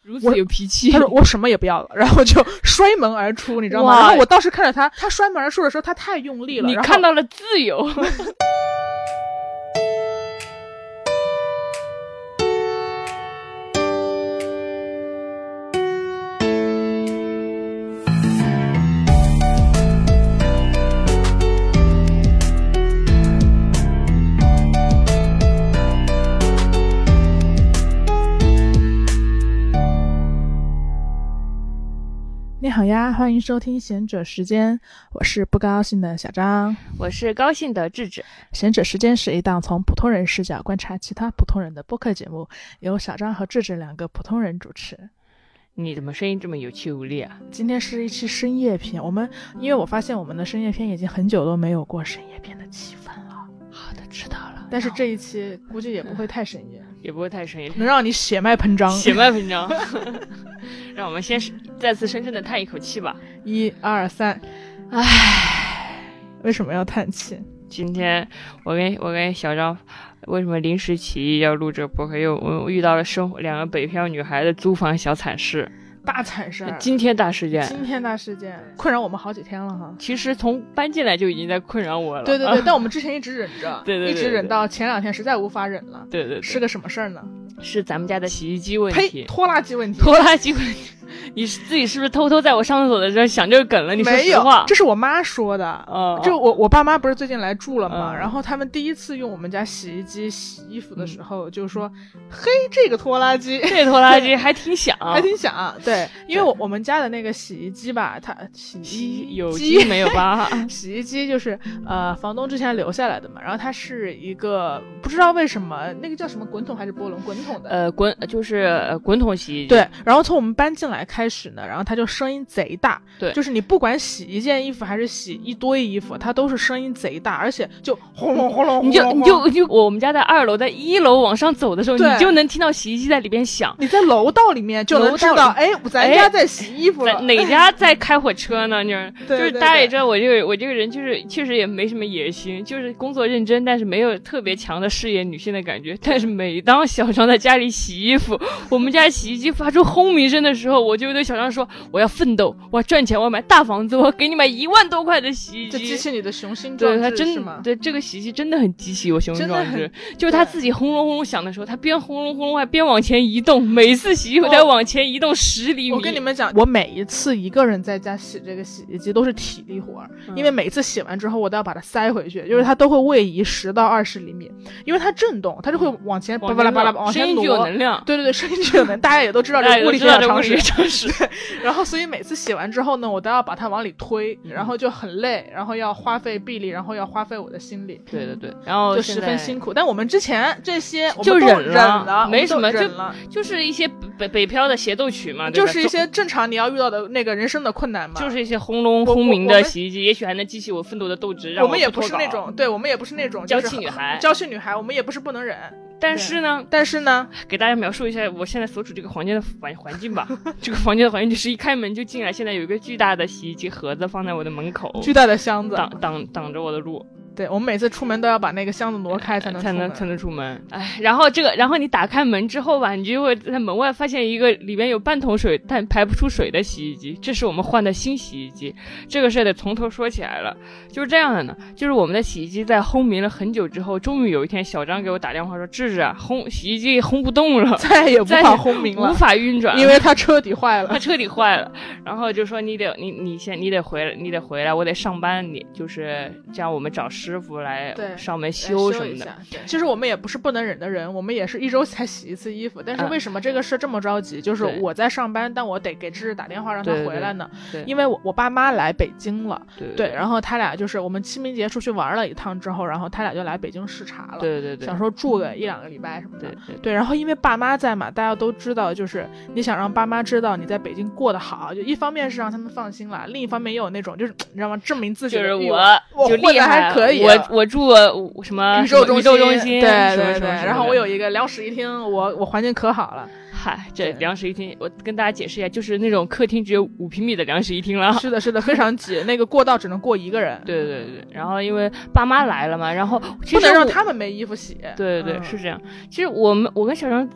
如此有脾气。 他说我什么也不要了，然后就摔门而出，你知道吗？然后我当时看着他摔门而出的时候，他太用力了， 你看到了自由。 你好呀，欢迎收听贤者时间，我是不高兴的小张， 我是高兴的智智。 贤者时间是一档从普通人视角观察其他普通人的播客节目，由小张和智智两个普通人主持。 你怎么声音这么有气无力啊？ 今天是一期深夜篇，因为我发现我们的深夜篇已经很久都没有过深夜篇的气氛了。 好的，知道了。 但是这一期估计也不会太深夜， 也不会太深夜， 能让你血脉喷张。 血脉喷张。让我们先再次深深的叹一口气吧。 1、2、3，为什么要叹气？ 今天我跟小张为什么临时起意要录这个播客？因为我遇到了两个北漂女孩的租房小惨事。 大惨事， 惊天大事件， 困扰我们好几天了哈。 其实从搬进来就已经在困扰我了。 对，但我们之前一直忍着，对，一直忍到前2天实在无法忍了。 对， 是个什么事儿呢？ 是咱们家的洗衣机问题。 拖拉机问题。 你自己是不是偷偷在我上厕所的时候想这个梗了？你说实话。 没有，这是我妈说的。就我爸妈不是最近来住了嘛，然后他们第一次用我们家洗衣机洗衣服的时候，就说：“嘿，这个拖拉机还挺响， 对，因为我们家的那个洗衣机吧，它有机没有吧？ 洗衣机就是房东之前留下来的嘛，然后它是一个不知道为什么那个叫什么滚筒还是波轮滚筒的， 滚筒洗衣机。 对，然后从我们搬进来开始呢，然后它就声音贼大， 对， 就是你不管洗一件衣服还是洗一堆衣服，它都是声音贼大，而且就轰隆轰隆， 你就我们家在2楼，在1楼往上走的时候，你就能听到洗衣机在里边响。 你在楼道里面就能知道，咱家在洗衣服了， 哪家在开火车呢？就是大家也知道，我这个人就是确实也没什么野心，就是工作认真，但是没有特别强的事业女性的感觉。但是每当小张在家里洗衣服，我们家洗衣机发出轰鸣声的时候，我就对小张说：“我要奋斗，我要赚钱，我要买大房子，我要给你买1万多块的洗衣机。” 这激起你的雄心壮志。 对，他真是吗？ 对，这个洗衣机真的很激起我雄心壮志。就是他自己轰隆轰隆响的时候，他边轰隆轰隆还边往前移动，每一次洗衣服都要往前移动10厘米。 我跟你们讲，我每一次一个人在家洗这个洗衣机都是体力活，因为每次洗完之后我都要把它塞回去，就是它都会位移10到20厘米，因为它震动，它就会往前巴拉巴拉往前挪， 声音具有能量。 对，声音具有能量，大家也都知道这个物理学常识。 对， 然后所以每次洗完之后呢，我都要把它往里推，然后就很累，然后要花费臂力，然后要花费我的心力。 对，然后就十分辛苦。但我们之前这些就忍了， 没什么，就是一些北漂的协奏曲嘛， 就是一些正常你要遇到的那个人生的困难嘛， 就是一些轰隆轰鸣的洗衣机，也许还能激起我奋斗的斗志。 我们也不是那种，对，我们也不是那种娇气女孩， 我们也不是不能忍。 但是呢，给大家描述一下我现在所处这个房间的环境吧。这个房间的环境就是一开门就进来，现在有一个巨大的洗衣机盒子放在我的门口， 巨大的箱子挡着我的路。 对，我们每次出门都要把那个箱子挪开才能出门。然后你打开门之后吧，你就会在门外发现一个里边有半桶水但排不出水的洗衣机，这是我们换的新洗衣机。这个事得从头说起来了，就是这样的呢，就是我们的洗衣机在轰鸣了很久之后，终于有一天小张给我打电话说：“智智啊，洗衣机轰不动了， 再也无法轰鸣了， 无法运转， 因为它彻底坏了。” 然后就说你得回来，我得上班，你就是这样，我们找师傅来上门修什么的。 其实我们也不是不能忍的人，我们也是1周才洗一次衣服，但是为什么这个事这么着急？就是我在上班，但我得给智智打电话让他回来呢。因为我爸妈来北京了，对，然后他俩就是我们清明节出去玩了一趟之后，然后他俩就来北京视察了， 对， 想说住个1-2个礼拜什么的，对，然后因为爸妈在嘛，大家都知道，就是你想让爸妈知道你在北京过得好，就一方面是让他们放心了，另一方面也有那种就是你知道吗，证明自己的就是我就厉害， 还可以， 我住什么宇宙中心，对，然后我有一个两室一厅，我环境可好了。 嗨，这两室一厅，我跟大家解释一下，就是那种客厅只有5平米的两室一厅了。 是的，非常挤，那个过道只能过1个人。 对。然后因为爸妈来了嘛，然后不能让他们没衣服洗。 对，是这样。其实我跟小张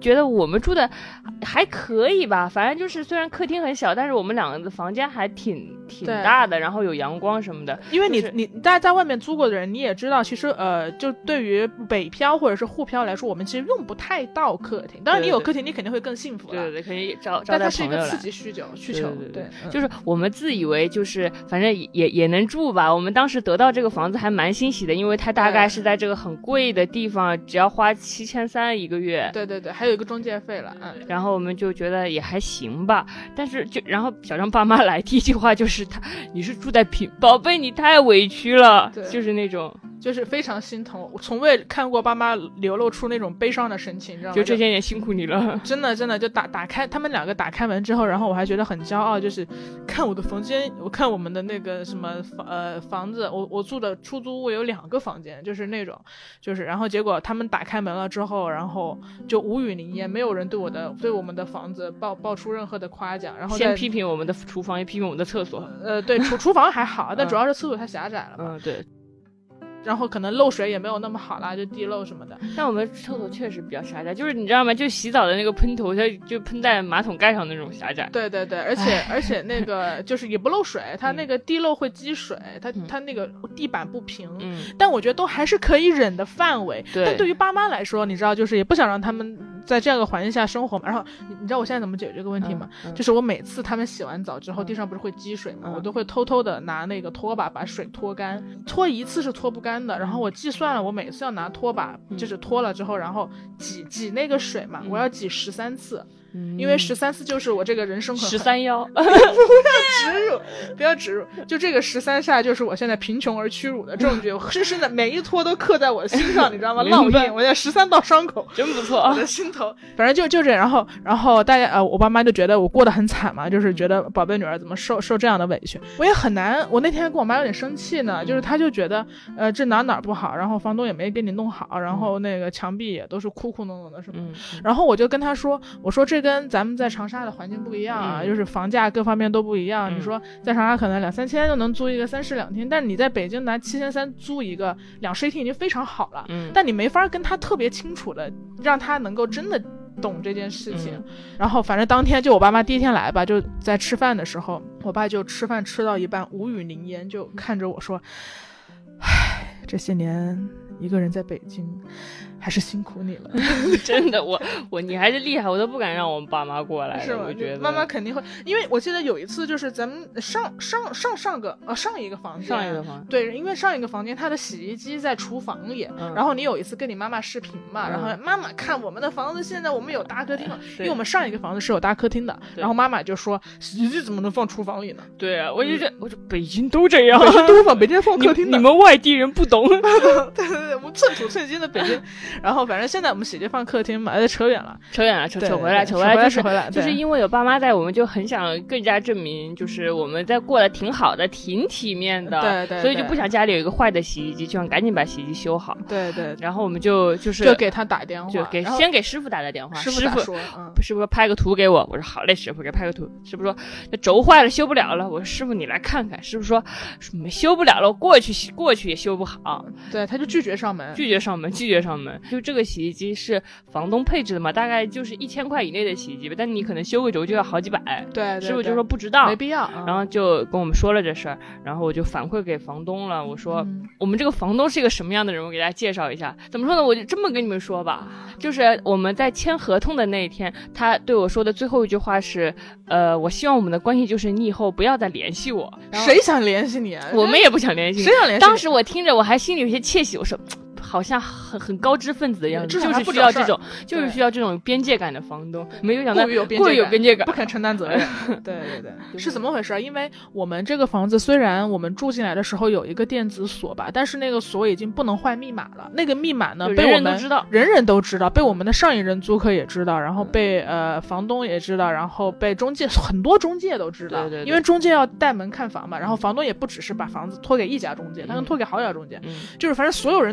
觉得我们住的还可以吧，反正就是虽然客厅很小，但是我们两个的房间还挺大的，然后有阳光什么的。 因为你大家在外面租过的人，你也知道，其实就对于北漂或者是沪漂来说，我们其实用不太到客厅。当然你有客厅，你肯定会更幸福了。 对，肯定招待朋友来。 但它是一个刺激需求。对， 就是我们自以为就是反正也能住吧。我们当时得到这个房子还蛮欣喜的，因为它大概是在这个很贵的地方，只要花7300一个月。 对，还有一个中介费了。 然后我们就觉得也还行吧，但是然后小张爸妈来第一句话就是你是住在宝贝，你太委屈了，就是那种。 就是非常心疼，我从未看过爸妈流露出那种悲伤的神情，你知道吗？ 就这些年辛苦你了， 真的就打开他们两个打开门之后，然后我还觉得很骄傲，就是看我的房间，我看我们的那个什么房子，我住的出租屋有2个房间，就是那种，就是然后结果他们打开门了之后，然后就无语凝噎，没有人对我们的房子爆出任何的夸奖，然后先批评我们的厨房，也批评我们的厕所。 对，厨房还好，但主要是厕所太狭窄了嘛。 对。 然后可能漏水也没有那么好啦，就地漏什么的。 但我们厕所确实比较狭窄，就是你知道吗？就洗澡的那个喷头，它就喷在马桶盖上那种狭窄。 对，而且那个就是也不漏水，它那个地漏会积水，它那个地板不平。但我觉得都还是可以忍的范围。但对于爸妈来说，你知道，就是也不想让他们在这样一个环境下生活嘛。然后你知道我现在怎么解决这个问题吗？就是我每次他们洗完澡之后，地上不是会积水吗？我都会偷偷的拿那个拖把把水拖干，拖一次是拖不干的，然后我计算了，我每次要拿拖把，就是拖了之后，然后挤那个水嘛，我要挤13次，因为13次就是我这个人生 13腰， 不要植入，就这个13下就是我现在贫穷而屈辱的证据，深深的每一拖都刻在我的心上，你知道吗？烙印，我现在13道伤口， 真不错， 我的心头。反正就这，然后大家我爸妈就觉得我过得很惨嘛，就是觉得宝贝女儿怎么受这样的委屈，我也很难。我那天跟我妈有点生气呢，就是她就觉得这哪不好，然后房东也没给你弄好，然后那个墙壁也都是哭哭弄弄的什么。然后我就跟她说，我说这跟咱们在长沙的环境不一样啊，就是房价各方面都不一样。你说在长沙可能2-3千就能租一个3室2厅，但是你在北京拿7300租一个2室1厅已经非常好了。但你没法跟他特别清楚的让他能够真的懂这件事情。然后反正当天就我爸妈第一天来吧，就在吃饭的时候，我爸就吃饭吃到一半无语凝噎，就看着我说，唉，这些年一个人在北京还是辛苦你了。 真的，你还是厉害，我都不敢让我们爸妈过来。 是吗？ 我觉得妈妈肯定会，因为我记得有一次就是咱们上一个房间，对，因为上一个房间它的洗衣机在厨房里，然后你有一次跟你妈妈视频嘛，然后妈妈看我们的房子，现在我们有大客厅了，因为我们上一个房子是有大客厅的，然后妈妈就说洗衣机怎么能放厨房里呢？ 对啊，我就北京都这样， 北京都放，北京放客厅的， 你们外地人不懂。 对，我们寸土寸金的北京。然后反正现在我们洗衣机放客厅嘛，扯远了，扯回来，就是因为有爸妈在，我们就很想更加证明，就是我们在过得挺好的，挺体面的， 对， 所以就不想家里有一个坏的洗衣机，就想赶紧把洗衣机修好。 对， 然后我们就给他打电话， 先给师傅打的电话， 师傅说拍个图给我，我说好嘞，师傅给拍个图。师傅说那轴坏了修不了了，我说师傅你来看看。师傅说修不了了，过去也修不好。 对，他就拒绝上门。 就这个洗衣机是房东配置的嘛，大概就是1000块以内的洗衣机吧，但你可能修个轴就要好几百。 对， 师傅就说不知道， 没必要。 然后就跟我们说了这事儿，然后我就反馈给房东了。我说我们这个房东是一个什么样的人，我给大家介绍一下。怎么说呢？我就这么跟你们说吧，就是我们在签合同的那一天，他对我说的最后一句话是，我希望我们的关系就是你以后不要再联系我。 谁想联系你啊？ 我们也不想联系你。 谁想联系你？ 当时我听着我还心里有些窃喜，我说好像很高知分子的样子，就是需要这种边界感的房东，没有想到过于有边界感， 不肯承担责任。对，是怎么回事？因为我们这个房子虽然我们住进来的时候有一个电子锁吧，但是那个锁已经不能换密码了。那个密码呢，被我们人人都知道，被我们的上一任租客也知道，然后被房东也知道，然后被很多中介都知道。 对， 因为中介要带门看房嘛，然后房东也不只是把房子托给一家中介，他能托给好几家中介，就是反正所有人都知道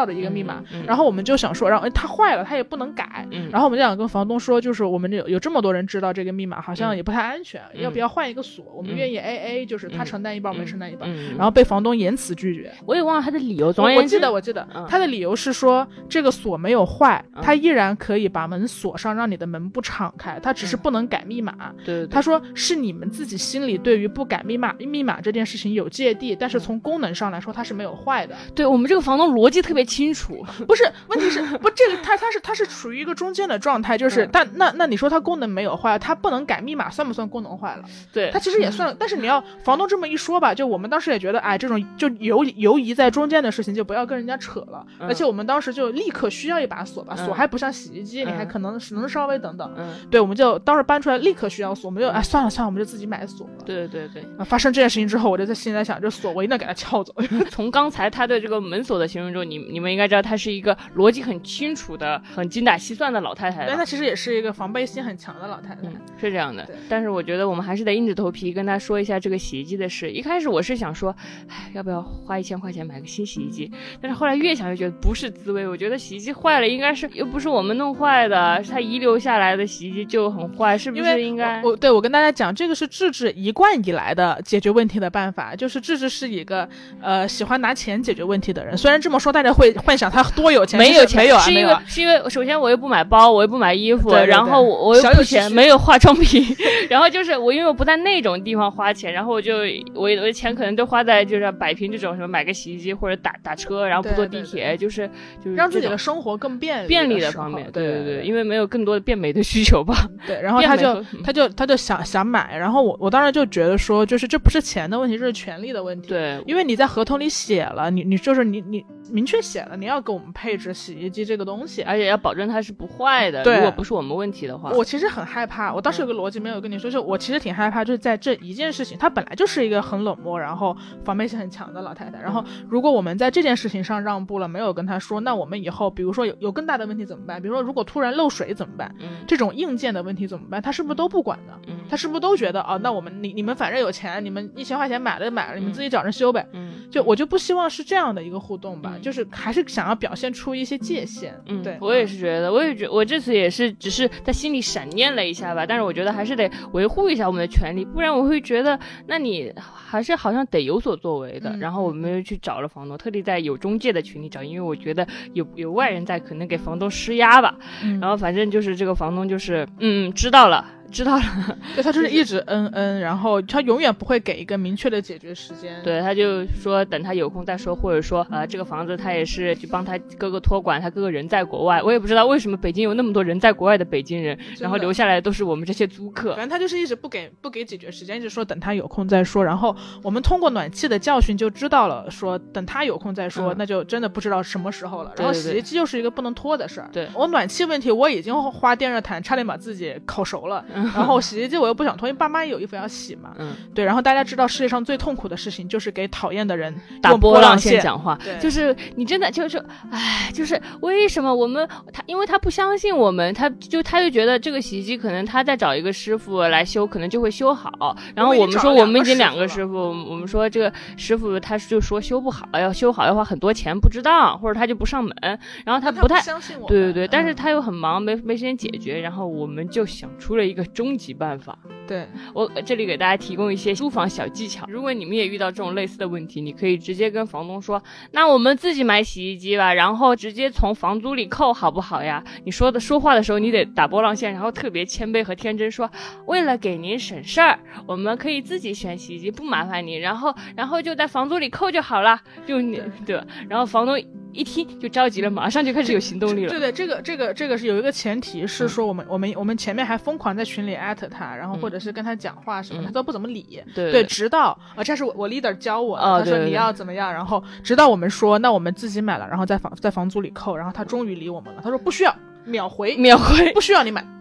的一个密码，然后我们就想说，然后它坏了，它也不能改，然后我们就想跟房东说，就是我们有这么多人知道这个密码，好像也不太安全，要不要换一个锁？我们愿意 AA，就是他承担一半，我们承担一半，然后被房东严词拒绝。 我也忘了他的理由，总而言之，我记得他的理由是说，这个锁没有坏，他依然可以把门锁上，让你的门不敞开，他只是不能改密码。 对， 他说是你们自己心里对于不改密码这件事情有芥蒂，但是从功能上来说，它是没有坏的。 对，我们这个房东逻辑特别清楚， 不是，问题是不这个他是处于一个中间的状态，就是但那你说它功能没有坏，它不能改密码算不算功能坏了？ 对， 它其实也算，但是你要房东这么一说吧，就我们当时也觉得，哎，这种就游移在中间的事情就不要跟人家扯了，而且我们当时就立刻需要一把锁吧，锁还不像洗衣机，你还可能稍微等等，对，我们就当时搬出来立刻需要锁，我们就算了，我们就自己买锁了。 对， 发生这件事情之后，我就在心里在想，这锁我一定要给它撬走。 从刚才他的这个门锁的形容中，你们应该知道他是一个逻辑很清楚的、很精打细算的老太太。 但她其实也是一个防备心很强的老太太， 是这样的。但是我觉得我们还是得硬着头皮跟他说一下这个洗衣机的事。一开始我是想说，要不要花1000块钱买个新洗衣机？但是后来越想越觉得不是滋味。我觉得洗衣机坏了，应该是又不是我们弄坏的，是他遗留下来的洗衣机就很坏，是不是应该？ 我跟大家讲，这个是智智一贯以来的解决问题的办法，就是智智是一个喜欢拿钱解决问题的人。虽然这么说，大家会幻想他多有钱， 没有钱， 没有啊， 是因为首先我又不买包，我又不买衣服， 对， 然后我又不钱，没有化妆品，然后就是我因为我不在那种地方花钱，然后我的钱可能都花在就是摆平这种什么买个洗衣机或者打车，然后不坐地铁，就是让自己的生活更便利的方面，对，因为没有更多的变美的需求吧。 对，然后他就想买，然后我当时就觉得说，就是这不是钱的问题，这是权利的问题。 对， 因为你在合同里写了，你就是你明确写了，你要给我们配置洗衣机这个东西， 而且要保证它是不坏的。 对， 如果不是我们问题的话， 我其实很害怕。我当时有个逻辑没有跟你说，就我其实挺害怕，就是在这一件事情，她本来就是一个很冷漠，然后防备心很强的老太太。然后如果我们在这件事情上让步了，没有跟她说，那我们以后比如说有更大的问题怎么办？比如说如果突然漏水怎么办？这种硬件的问题怎么办？她是不是都不管的？她是不是都觉得那我们你们反正有钱，你们1000块钱买了，你们自己找人修呗。就我就不希望是这样的一个互动吧，就是还是想要表现出一些界限。对， 我也是觉得，我这次也是只是在心里闪念了一下吧，但是我觉得还是得维护一下我们的权利，不然我会觉得那你还是好像得有所作为的。然后我们又去找了房东，特地在有中介的群里找，因为我觉得有外人在，可能给房东施压吧。然后反正就是这个房东就是知道了， 对，他就是一直然后他永远不会给一个明确的解决时间。 对，他就说等他有空再说，或者说这个房子他也是去帮他哥哥托管，他哥哥人在国外，我也不知道为什么北京有那么多人在国外的北京人，然后留下来的都是我们这些租客。 反正他就是一直不给解决时间，一直说等他有空再说。然后我们通过暖气的教训就知道了，说等他有空再说，那就真的不知道什么时候了。然后洗衣机又是一个不能拖的事儿。 对， 我暖气问题我已经花电热毯差点把自己烤熟了。然后洗衣机我又不想拖，因为爸妈也有衣服要洗嘛。对，然后大家知道世界上最痛苦的事情就是给讨厌的人打波浪线讲话， 就是你真的就是就是为什么因为他不相信我们，他就觉得这个洗衣机可能他再找一个师傅来修，可能就会修好。然后我们说我们已经2个师傅，我们说这个师傅他就说修不好，要修好要花很多钱，不知道，或者他就不上门，然后他不太相信我。 对，但是他又很忙，没时间解决，然后我们就想出了一个终极办法。 对， 我这里给大家提供一些租房小技巧，如果你们也遇到这种类似的问题，你可以直接跟房东说，那我们自己买洗衣机吧，然后直接从房租里扣好不好呀？你说话的时候你得打波浪线，然后特别谦卑和天真说，为了给您省事儿，我们可以自己选洗衣机，不麻烦你，然后就在房租里扣就好了，就你对，然后房东一听就着急了，马上就开始有行动力了。 对，这个是有一个前提是说，我们前面还疯狂在群里艾特他，然后或者是跟他讲话什么，他都不怎么理。对，直到这是我 leader 教我的，他说你要怎么样，然后直到我们说那我们自己买了，然后在房租里扣，然后他终于理我们了，他说不需要。秒回， 不需要你买。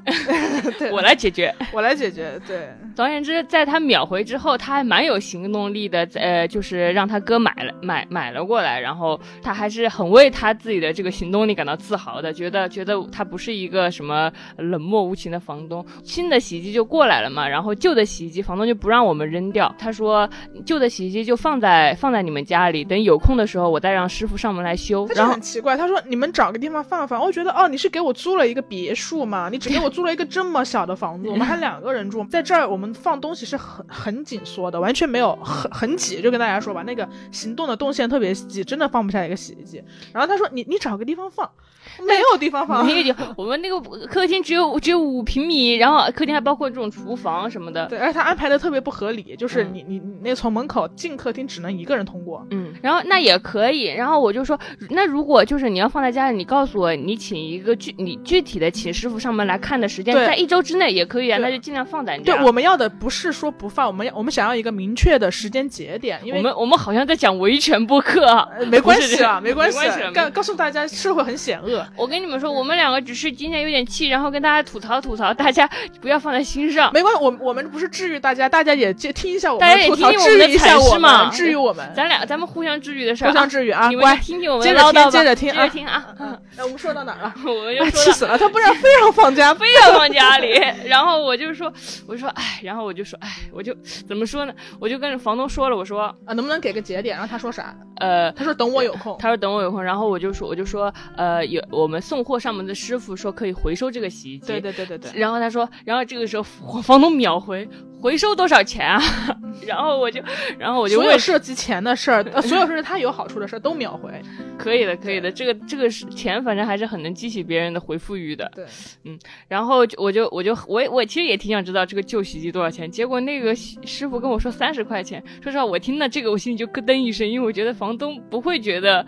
我来解决。 对。 总而言之，在他秒回之后，他还蛮有行动力的，就是让他哥买了过来，然后他还是很为他自己的这个行动力感到自豪的，觉得他不是一个什么冷漠无情的房东。新的洗衣机就过来了嘛，然后旧的洗衣机房东就不让我们扔掉，他说旧的洗衣机就放在你们家里，等有空的时候我再让师傅上门来修。 然后很奇怪，他说你们找个地方放放。我觉得你是给我租了一个别墅嘛，你只给我租了一个这么小的房子，我们还2个人住，在这儿我们放东西是很紧缩的，完全没有很挤，就跟大家说吧，那个行动的动线特别挤，真的放不下一个洗衣机。然后他说你找个地方放，没有地方放。 我们那个客厅只有5平米，然后客厅还包括这种厨房什么的。 对，而且他安排的特别不合理，就是你那从门口进客厅只能1个人通过。 然后那也可以，然后我就说，那如果就是你要放在家里，你告诉我你请一个你具体的请师傅上门来看的时间，在1周之内也可以啊，那就尽量放在你家。 对，我们要的不是说不放，我们想要一个明确的时间节点，因为我们好像在讲维权播客。 没关系啊，没关系，告诉大家社会很险恶。 我跟你们说，我们2个只是今天有点气，然后跟大家吐槽，大家不要放在心上。 没关系，我们不是治愈大家，大家也听一下我们的吐槽， 治愈一下我们， 治愈我们。 咱们互相治愈的事互相治愈啊！ 你们听我们接着听啊！ 我们说到哪儿了？ 我就说气死了，他不然非要放家里。然后我就说，然后我就说，我就怎么说呢？我就跟房东说了，我说能不能给个节点？然后他说啥？他说等我有空。 然后我就说，我们送货上门的师傅说可以回收这个洗衣机。 对。 然后他说，然后这个时候房东秒回收多少钱啊？然后我就所有涉及钱的事儿，所有是他有好处的事儿都秒回。 可以的，这个是钱，反正还是很能激起别人的回复欲的。 对， 然后我其实也挺想知道这个旧洗衣机多少钱，结果那个师傅跟我说30块钱。说实话，我听到这个我心里就咯噔一声，因为我觉得房东不会觉得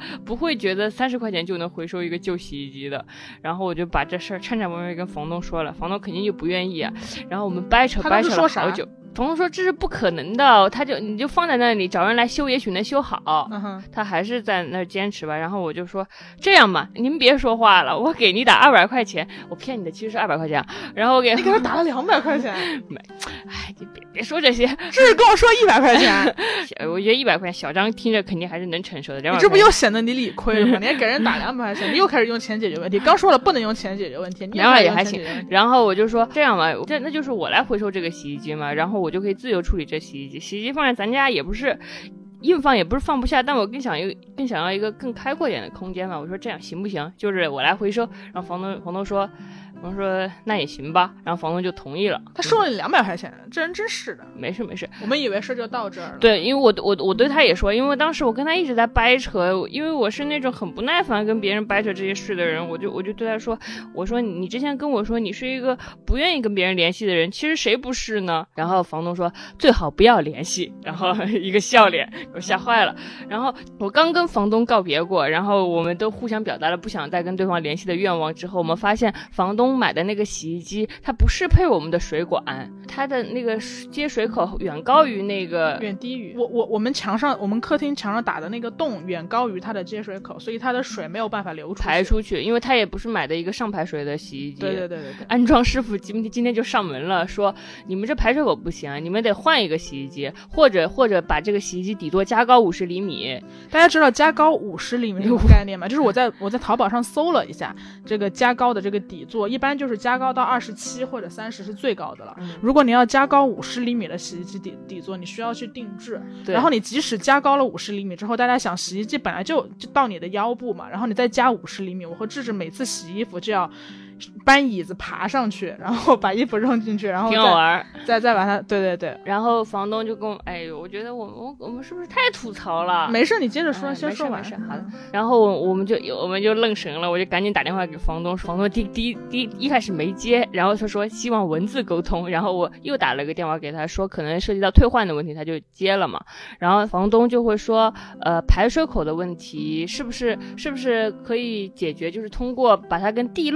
30块钱就能回收一个旧洗衣机的。然后我就把这事儿颤颤巍巍跟房东说了，房东肯定就不愿意啊。然后我们掰扯了好久。房东说这是不可能的，你就放在那里找人来修，也许能修好。他还是在那坚持吧。然后我就说这样吧，您别说话了，我给你打200块钱，我骗你的，其实是200块钱。然后你给他打了200块钱， 没，你别说这些， 只跟我说100块钱。 我觉得100块钱小张听着肯定还是能承受的。 你这不又显得你理亏了吗？你还给人打200块钱，你又开始用钱解决问题。刚说了不能用钱解决问题，你也还行。然后我就说这样吧，那就是我来回收这个洗衣机嘛，然后我就可以自由处理这洗衣机。洗衣机放在咱家也不是硬放，也不是放不下，但我更想要一个更开阔一点的空间嘛。我说这样行不行？就是我来回收。然后房东说那也行吧，然后房东就同意了。 他收了你200块钱，这人真是的。 没事， 我们以为事就到这儿了。 对，因为我对他也说，因为当时我跟他一直在掰扯，因为我是那种很不耐烦跟别人掰扯这些事的人，我就对他说，我说你之前跟我说你是一个不愿意跟别人联系的人，其实谁不是呢？然后房东说最好不要联系，然后一个笑脸，给我吓坏了。然后我刚跟房东告别过，然后我们都互相表达了不想再跟对方联系的愿望之后，我们发现房东买的那个洗衣机它不适配我们的水管，它的那个接水口远高于远低于我们客厅墙上打的那个洞远高于它的接水口，所以它的水没有办法流出去排出去，因为它也不是买的一个上排水的洗衣机。 对， 安装师傅今天就上门了，说你们这排水口不行，你们得换一个洗衣机，或者把这个洗衣机底座加高50厘米。 大家知道加高50厘米什么概念吗？就是我在淘宝上搜了一下，这个加高的这个底座一般就是加高到27或者30是最高的了。如果你要加高50厘米的洗衣机底座，你需要去定制。然后你即使加高了50厘米之后，大家想洗衣机本来就到你的腰部嘛，然后你再加50厘米，我和智智每次洗衣服就要搬椅子爬上去，然后把衣服扔进去，然后挺好玩， 再把它对。 然后房东就跟我，我觉得我们是不是太吐槽了？ 没事，你接着说，先说完。 没事，好的。然后我们就愣神了，我就赶紧打电话给房东，房东一开始没接，然后他说希望文字沟通，然后我又打了个电话给他说可能涉及到退换的问题，他就接了嘛。然后房东就会说，排水口的问题是不是可以解决，就是通过把它跟地漏连接。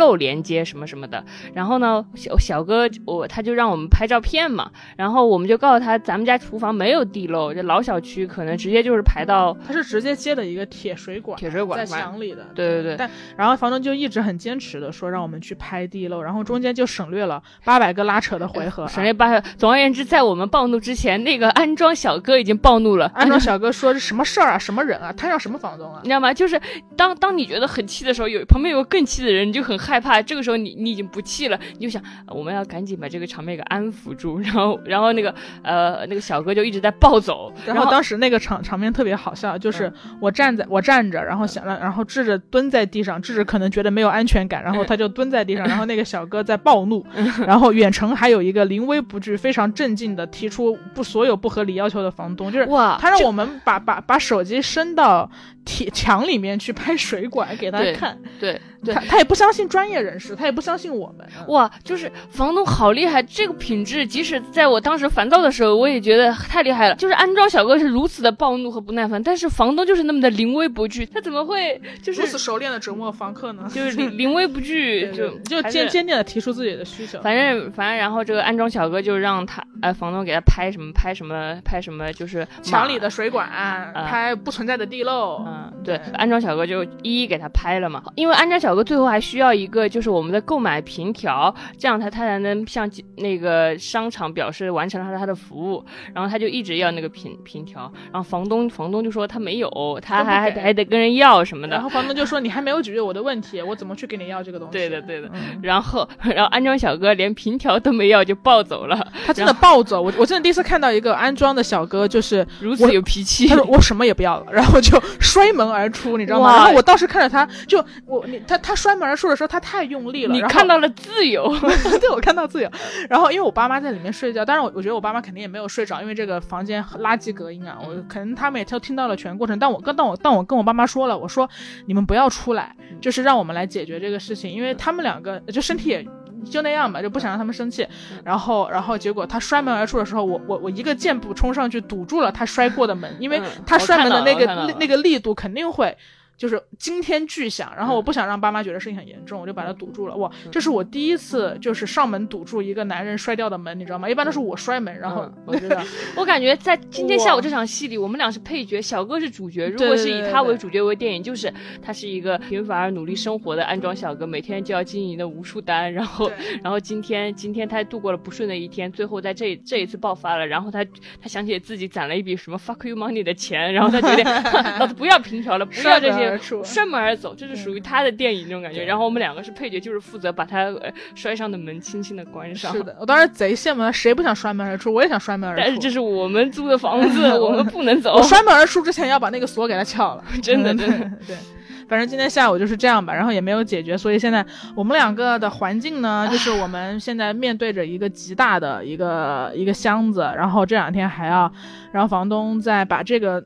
接什么什么的。然后呢，小哥他就让我们拍照片嘛，然后我们就告诉他，咱们家厨房没有地漏，这老小区可能直接就是排到， 他是直接接的一个铁水管在墙里的。 对。 然后房东就一直很坚持的说让我们去拍地漏，然后中间就省略了800个拉扯的回合， 省略800。总而言之，在我们暴怒之前，那个安装小哥已经暴怒了。 安装小哥说这什么事儿啊，什么人啊，摊上什么房东啊， 你知道吗？就是当你觉得很气的时候，旁边有个更气的人，你就很害怕。这个时候你已经不气了，你就想我们要赶紧把这个场面给安抚住。然后那个小哥就一直在暴走。 然后当时那个场面特别好笑，就是我站着，然后智智蹲在地上，智智可能觉得没有安全感，然后他就蹲在地上，然后那个小哥在暴怒，然后远程还有一个临危不惧、非常镇静的提出所有不合理要求的房东，就是他让我们把手机伸到墙里面去拍水管给他看。 对， 他也不相信专业人士，他也不相信我们。 哇，就是房东好厉害，这个品质即使在我当时烦躁的时候，我也觉得太厉害了。就是安装小哥是如此的暴怒和不耐烦，但是房东就是那么的临危不惧，他怎么会就是如此熟练的折磨房客呢？ 就是临危不惧，就坚定的提出自己的需求。 反正，然后这个安装小哥就让他房东给他拍什么，就是墙里的水管，拍不存在的地漏。 对，安装小哥就一一给他拍了嘛。因为安装小哥最后还需要一个就是我们的购买凭条，这样他才能向那个商场表示完成了他的服务。然后他就一直要那个凭条，然后房东就说他没有，他还得跟人要什么的。 然后房东就说你还没有解决我的问题，我怎么去给你要这个东西？ 对的。然后安装小哥连凭条都没要就暴走了。 他真的暴走，我真的第一次看到一个安装的小哥就是如此有脾气。 他说我什么也不要了，然后就摔门而出，你知道吗？然后我当时看着他就他摔门而出的时候他太用力了， 你看到了自由。 对，我看到自由。然后因为我爸妈在里面睡觉，当然我觉得我爸妈肯定也没有睡着，因为这个房间垃圾隔音啊，我可能他们也都听到了全过程。但我跟我爸妈说了，我说你们不要出来，就是让我们来解决这个事情，因为他们两个就身体也就那样吧，就不想让他们生气。然后结果他摔门而出的时候，我一个箭步冲上去堵住了他摔过的门，因为他摔门的那个力度肯定会就是惊天巨响，然后我不想让爸妈觉得事情很严重，我就把它堵住了。哇，这是我第一次就是上门堵住一个男人摔掉的门，你知道吗？一般都是我摔门，然后我觉得我感觉在今天下午这场戏里，我们俩是配角，小哥是主角。如果是以他为主角为电影，就是他是一个平凡而努力生活的安装小哥，每天就要经营的无数单，然后今天他度过了不顺的一天，最后在这一次爆发了，然后他想起自己攒了一笔什么 fuck you money 的钱，然后他决定老子不要凭条了，不要这些。摔门而走，这是属于他的电影那种感觉。然后我们两个是配角，就是负责把他摔上的门轻轻的关上。 是的，我当时贼羡慕他，谁不想摔门而出？我也想摔门而出。 但是这是我们租的房子，我们不能走。 我摔门而出之前要把那个锁给他撬了， 真的。 对。反正今天下午就是这样吧，然后也没有解决，所以现在我们两个的环境呢，就是我们现在面对着一个极大的一个箱子，然后这2天还要让房东再把这个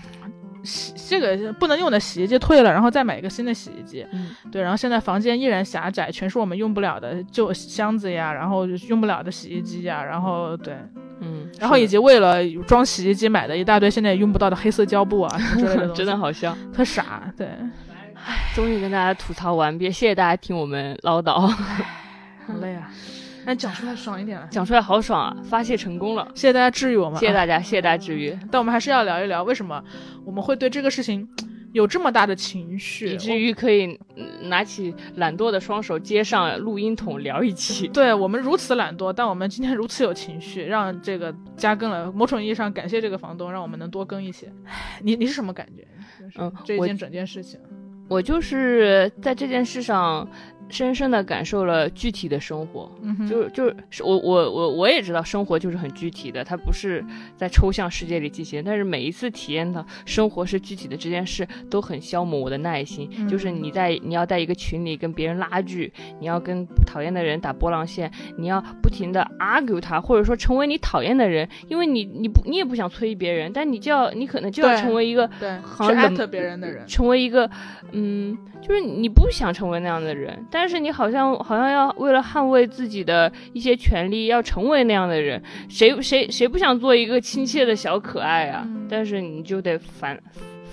不能用的洗衣机退了，然后再买一个新的洗衣机。对，然后现在房间依然狭窄，全是我们用不了的旧箱子呀，然后用不了的洗衣机呀，然后对，然后以及为了装洗衣机买的一大堆现在也用不到的黑色胶布啊什么之类的东西， 真的好笑， 特傻。对， 终于跟大家吐槽完毕，谢谢大家听我们唠叨。 好累啊。但讲出来爽一点了， 讲出来好爽啊！发泄成功了， 谢谢大家治愈我们， 谢谢大家治愈。 但我们还是要聊一聊，为什么我们会对这个事情有这么大的情绪， 以至于可以拿起懒惰的双手接上录音筒聊一期。 对，我们如此懒惰，但我们今天如此有情绪，让这个加更了。某种意义上感谢这个房东，让我们能多更一些。你是什么感觉？这整件事情， 我就是在这件事上深深的感受了具体的生活。就是我也知道生活就是很具体的，它不是在抽象世界里进行，但是每一次体验到生活是具体的这件事都很消磨我的耐心。就是你要在一个群里跟别人拉锯，你要跟讨厌的人打波浪线，你要不停的 argue 他，或者说成为你讨厌的人，因为你也不想催别人，但你可能就要成为一个去艾特别人的人， 成为一个就是你不想成为那样的人，但是你好像要为了捍卫自己的一些权利要成为那样的人，谁不想做一个亲切的小可爱啊？但是你就得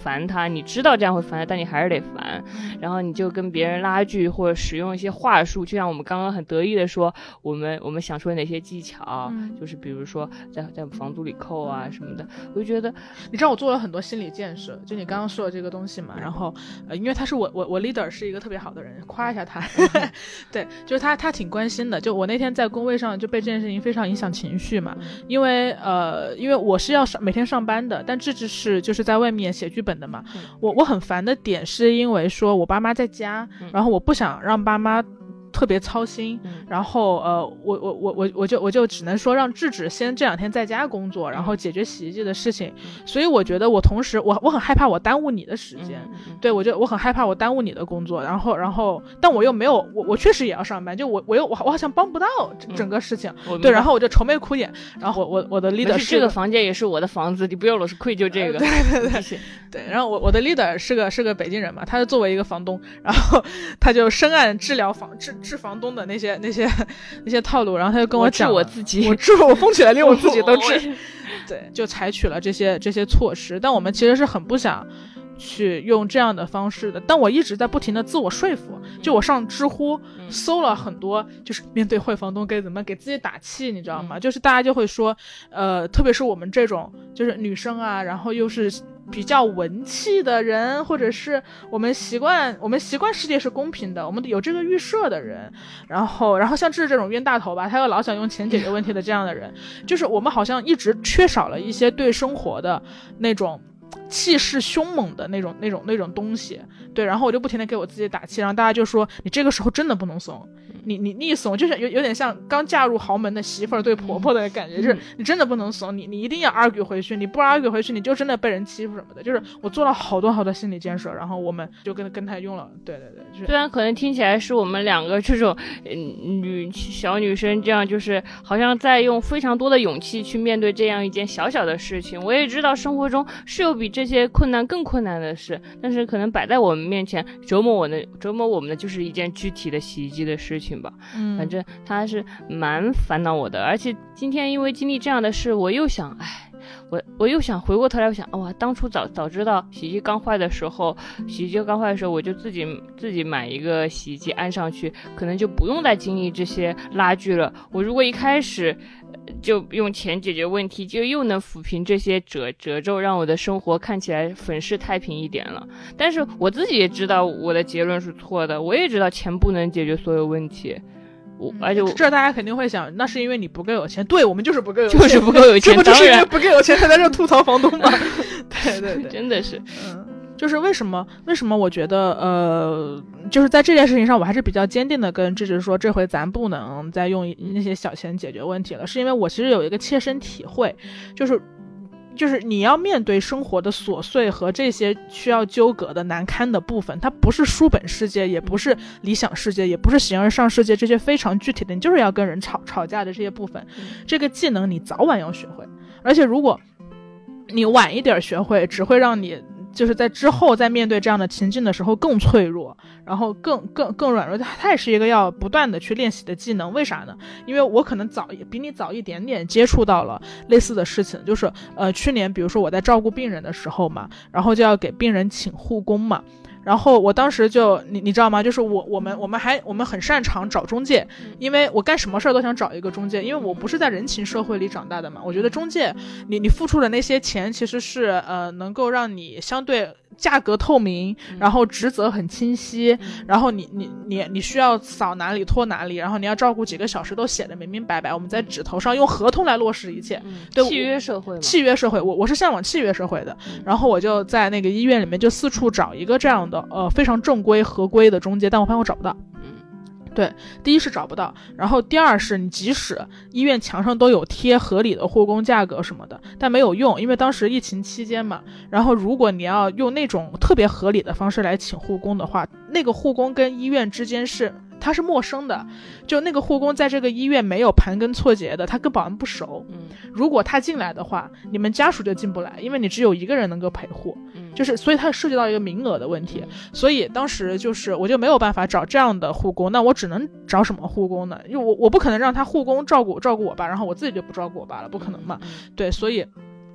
烦他，你知道这样会烦他，但你还是得烦，然后你就跟别人拉锯或者使用一些话术，就像我们刚刚很得意的说我们想说哪些技巧，就是比如说在房租里扣啊什么的，我就觉得你知道我做了很多心理建设，就你刚刚说的这个东西嘛，然后因为他是我 leader 是一个特别好的人，夸一下他对，就是他挺关心的，就我那天在工位上就被这件事情非常影响情绪嘛，因为我是要每天上班的，但志志是就是在外面写剧本的嘛，我很烦的点是因为说我爸妈在家，然后我不想让爸妈特别操心，然后我就只能说让志志先这2天在家工作，然后解决洗衣机的事情，所以我觉得我同时我很害怕我耽误你的时间，对，我很害怕我耽误你的工作，然后但我又没有我确实也要上班，就我好像帮不到整个事情，对，然后我就愁眉苦脸，然后我的 leader 是这个房间也是我的房子，你不用老是愧疚这个， 对，然后我的 leader 是个北京人嘛，他是作为一个房东，然后他就深谙治房东的那些套路，然后他就跟我讲， 我自己我疯起来连我自己都治对，就采取了这些措施，但我们其实是很不想去用这样的方式的，但我一直在不停的自我说服，就我上知乎搜了很多，就是面对坏房东该怎么给自己打气，你知道吗？就是大家就会说特别是我们这种就是女生啊，然后又是比较文气的人，或者是我们习惯世界是公平的，我们有这个预设的人，然后像这种冤大头吧，他又老想用钱解决问题的这样的人，就是我们好像一直缺少了一些对生活的那种气势凶猛的那种东西，对，然后我就不停的给我自己打气，然后大家就说你这个时候真的不能怂，你一怂就是有点像刚嫁入豪门的媳妇儿对婆婆的感觉，就是你真的不能怂，你一定要 argue 回去，你不 argue 回去你就真的被人欺负什么的，就是我做了好多心理建设，然后我们就跟他用了，对，就是虽然可能听起来是我们2个这种小女生这样，就是好像在用非常多的勇气去面对这样一件小小的事情，我也知道生活中是有比这些困难更困难的事，但是可能摆在我们面前折磨我们的就是一件具体的洗衣机的事情吧，反正他是蛮烦恼我的，而且今天因为经历这样的事，我又想我又想回过头来，我想哇，当初早知道洗衣机刚坏的时候，我就自己买一个洗衣机安上去，可能就不用再经历这些拉锯了。我如果一开始就用钱解决问题，就又能抚平这些褶皱，让我的生活看起来粉饰太平一点了。但是我自己也知道我的结论是错的，我也知道钱不能解决所有问题。而且这大家肯定会想，那是因为你不够有钱。对，我们就是不够有钱，这不就是因为不够有钱才在这吐槽房东吗？对， 真的是， 就是为什么我觉得就是在这件事情上我还是比较坚定的跟志志说，这回咱不能再用那些小钱解决问题了，是因为我其实有一个切身体会，就是你要面对生活的琐碎和这些需要纠葛的难堪的部分，它不是书本世界，也不是理想世界，也不是形而上世界，这些非常具体的，你就是要跟人吵架的这些部分，这个技能你早晚要学会，而且如果你晚一点学会，只会让你就是在之后在面对这样的情境的时候更脆弱，然后更软弱，它也是一个要不断的去练习的技能。为啥呢？因为我可能比你早一点点接触到了类似的事情，就是去年比如说我在照顾病人的时候嘛，然后就要给病人请护工嘛，然后我当时就你知道吗？就是我们很擅长找中介，因为我干什么事儿都想找一个中介，因为我不是在人情社会里长大的嘛。我觉得中介你付出的那些钱其实是能够让你相对价格透明，然后职责很清晰，然后你需要扫哪里拖哪里，然后你要照顾几个小时都写得明明白白，我们在纸头上用合同来落实一切。对， 契约社会嘛。 契约社会，我是向往契约社会的。然后我就在那个医院里面就四处找一个这样的非常正规合规的中介，但我发现我找不到。对，第一是找不到，然后第二是你即使医院墙上都有贴合理的护工价格什么的，但没有用，因为当时疫情期间嘛，然后如果你要用那种特别合理的方式来请护工的话，那个护工跟医院之间他是陌生的，就那个护工在这个医院没有盘根错节的，他跟保安不熟，如果他进来的话，你们家属就进不来，因为你只有一个人能够陪护，就是所以它涉及到一个名额的问题，所以当时就是我就没有办法找这样的护工，那我只能找什么护工呢？因为我不可能让他护工照顾我爸，然后我自己就不照顾我爸了，不可能嘛。对，所以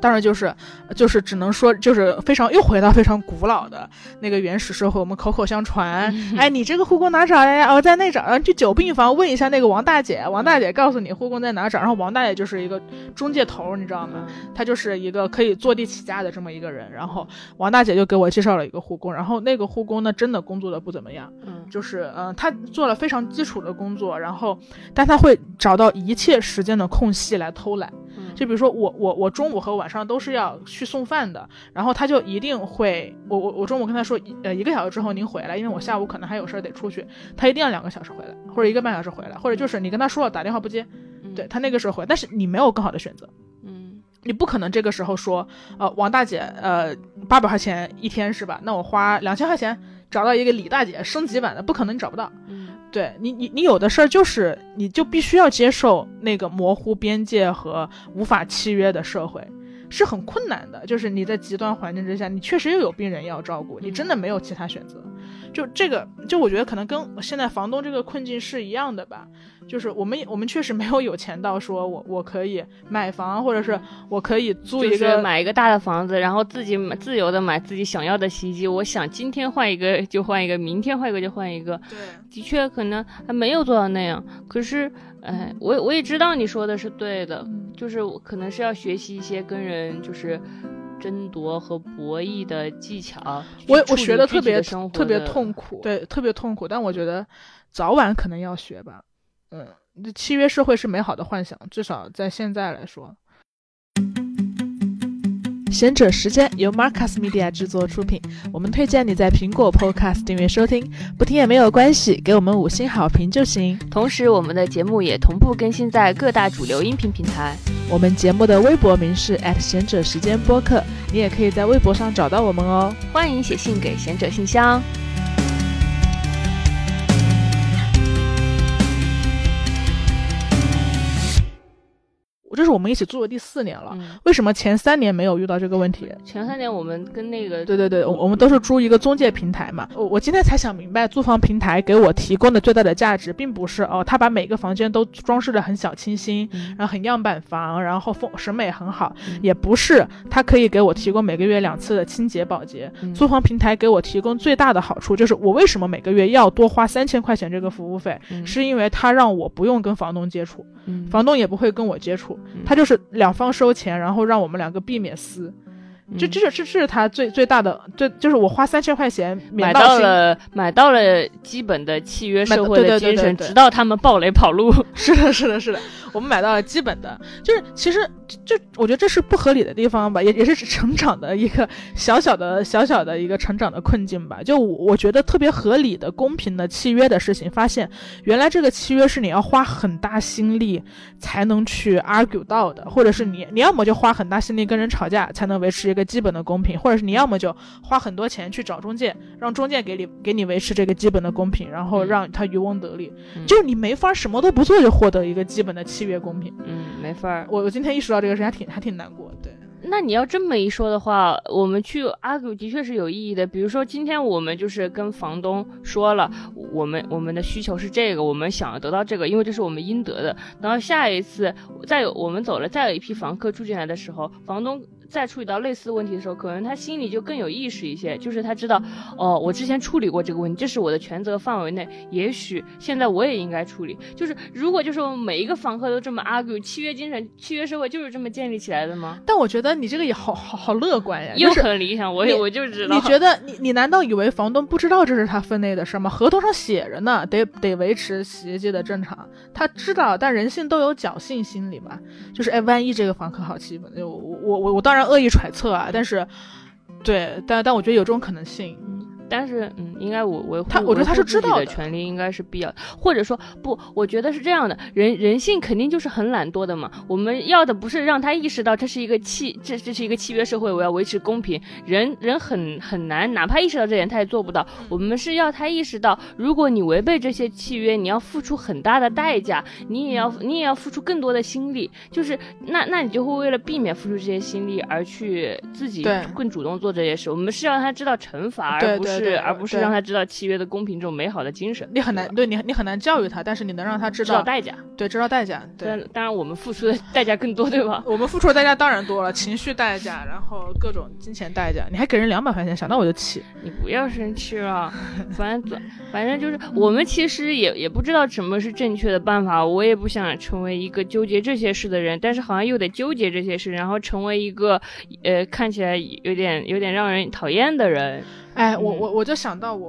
当然就是只能说就是又回到非常古老的那个原始社会，我们口口相传，哎，你这个护工哪找呀？在那找，然后去9病房问一下那个王大姐，王大姐告诉你护工在哪找，然后王大姐就是一个中介头，你知道吗？她就是一个可以坐地起价的这么一个人，然后王大姐就给我介绍了一个护工，然后那个护工呢真的工作的不怎么样，就是她做了非常基础的工作，然后但她会找到一切时间的空隙来偷懒。就比如说我中午和晚上都是要去送饭的，然后他就一定会我中午跟他说1个小时之后您回来，因为我下午可能还有事得出去，他一定要2个小时回来，或者1个半小时回来，或者就是你跟他说了打电话不接，对，他那个时候回来，但是你没有更好的选择，你不可能这个时候说王大姐800块钱一天是吧，那我花2000块钱找到一个李大姐升级版的，不可能你找不到。对，你有的事儿就是你就必须要接受那个模糊边界和无法契约的社会，是很困难的，就是你在极端环境之下，你确实又有病人要照顾，你真的没有其他选择。就这个就我觉得可能跟现在房东这个困境是一样的吧，就是我们确实没有钱到说我可以买房，或者是我可以租一个、 就是买一个大的房子，然后自己自由的买自己想要的洗衣机，我想今天换一个就换一个，明天换一个就换一个。 对， 的确可能还没有做到那样，可是我也知道你说的是对的，就是我可能是要学习一些跟人就是争夺和博弈的技巧， 我学的特别痛苦，对，特别痛苦，但我觉得早晚可能要学吧。契约社会是美好的幻想，至少在现在来说。贤者时间由 Marcus Media 制作出品，我们推荐你在苹果 Podcast 订阅收听，不听也没有关系，给我们5星好评就行。 同时我们的节目也同步更新在各大主流音频平台， 我们节目的微博名是贤者时间播客，你也可以在微博上找到我们哦。 欢迎写信给贤者信箱。 这是我们一起住的第4年了，为什么前3年没有遇到这个问题？ 前3年我们跟那个对，我们都是租一个中介平台嘛。我今天才想明白，租房平台给我提供的最大的价值，并不是他把每个房间都装饰的很小清新，然后很样板房，然后审美很好，也不是他可以给我提供每个月2次的清洁保洁。租房平台给我提供最大的好处，就是我为什么每个月要多花3000块钱这个服务费，是因为他让我不用跟房东接触，房东也不会跟我接触。他就是2方收钱，然后让我们2个避免撕，这是他最大的，就是我花3000块钱买到了基本的契约社会的精神，直到他们爆雷跑路。 是的，我们买到了基本的，就是其实我觉得这是不合理的地方吧，也是成长的一个小小的一个成长的困境吧。就我觉得特别合理的公平的契约的事情，发现原来这个契约是你要花很大心力才能去 argue 到的，或者是你要么就花很大心力跟人吵架才能维持一个基本的公平，或者是你要么就花很多钱去找中介，让中介给你维持这个基本的公平，然后让他渔翁得利。就是你没法什么都不做就获得一个基本的契约公平， 没法。 我今天意识到这个事还挺难过。对， 那你要这么一说的话，我们去 argue 的确是有意义的。比如说今天我们就是跟房东说了，我们的需求是这个，我们想要得到这个，因为这是我们应得的。然后下一次我们走了，再有一批房客住进来的时候，房东再处理到类似问题的时候，可能他心里就更有意识一些，就是他知道我之前处理过这个问题，这是我的权责范围内，也许现在我也应该处理。就是如果就是我们每一个房客都这么 argue， 契约精神、契约社会就是这么建立起来的吗？ 但我觉得你这个也好乐观呀， 又很理想。我就知道。 你觉得你难道以为房东不知道这是他分内的事吗？合同上写着呢，得维持洗衣机的正常，他知道，但人性都有侥幸心理嘛，就是万一这个房客好欺负，我当然恶意揣测啊，但是对，但我觉得有这种可能性。 但是应该我觉得他是知道的权利应该是必要的，或者说不，我觉得是这样的，人性肯定就是很懒惰的嘛。我们要的不是让他意识到这是一个这是一个契约社会，我要维持公平。人很难，哪怕意识到这点他也做不到。我们是要他意识到，如果你违背这些契约，你要付出很大的代价，你也要付出更多的心力。就是那你就会为了避免付出这些心力而去自己更主动做这些事。我们是让他知道惩罚，而不是而不是让他知道契约的公平这种美好的精神。 你很难对你很难教育他，但是你能让他知道代价。 对，知道代价。对， 当然我们付出的代价更多，对吧？ 我们付出的代价当然多了，情绪代价，然后各种金钱代价。你还给人200块钱，想到我就气。 你不要生气了，反正就是我们其实也不知道什么是正确的办法。我也不想成为一个纠结这些事的人，但是好像又得纠结这些事，然后成为一个看起来有点让人讨厌的人。 哎，我就想到我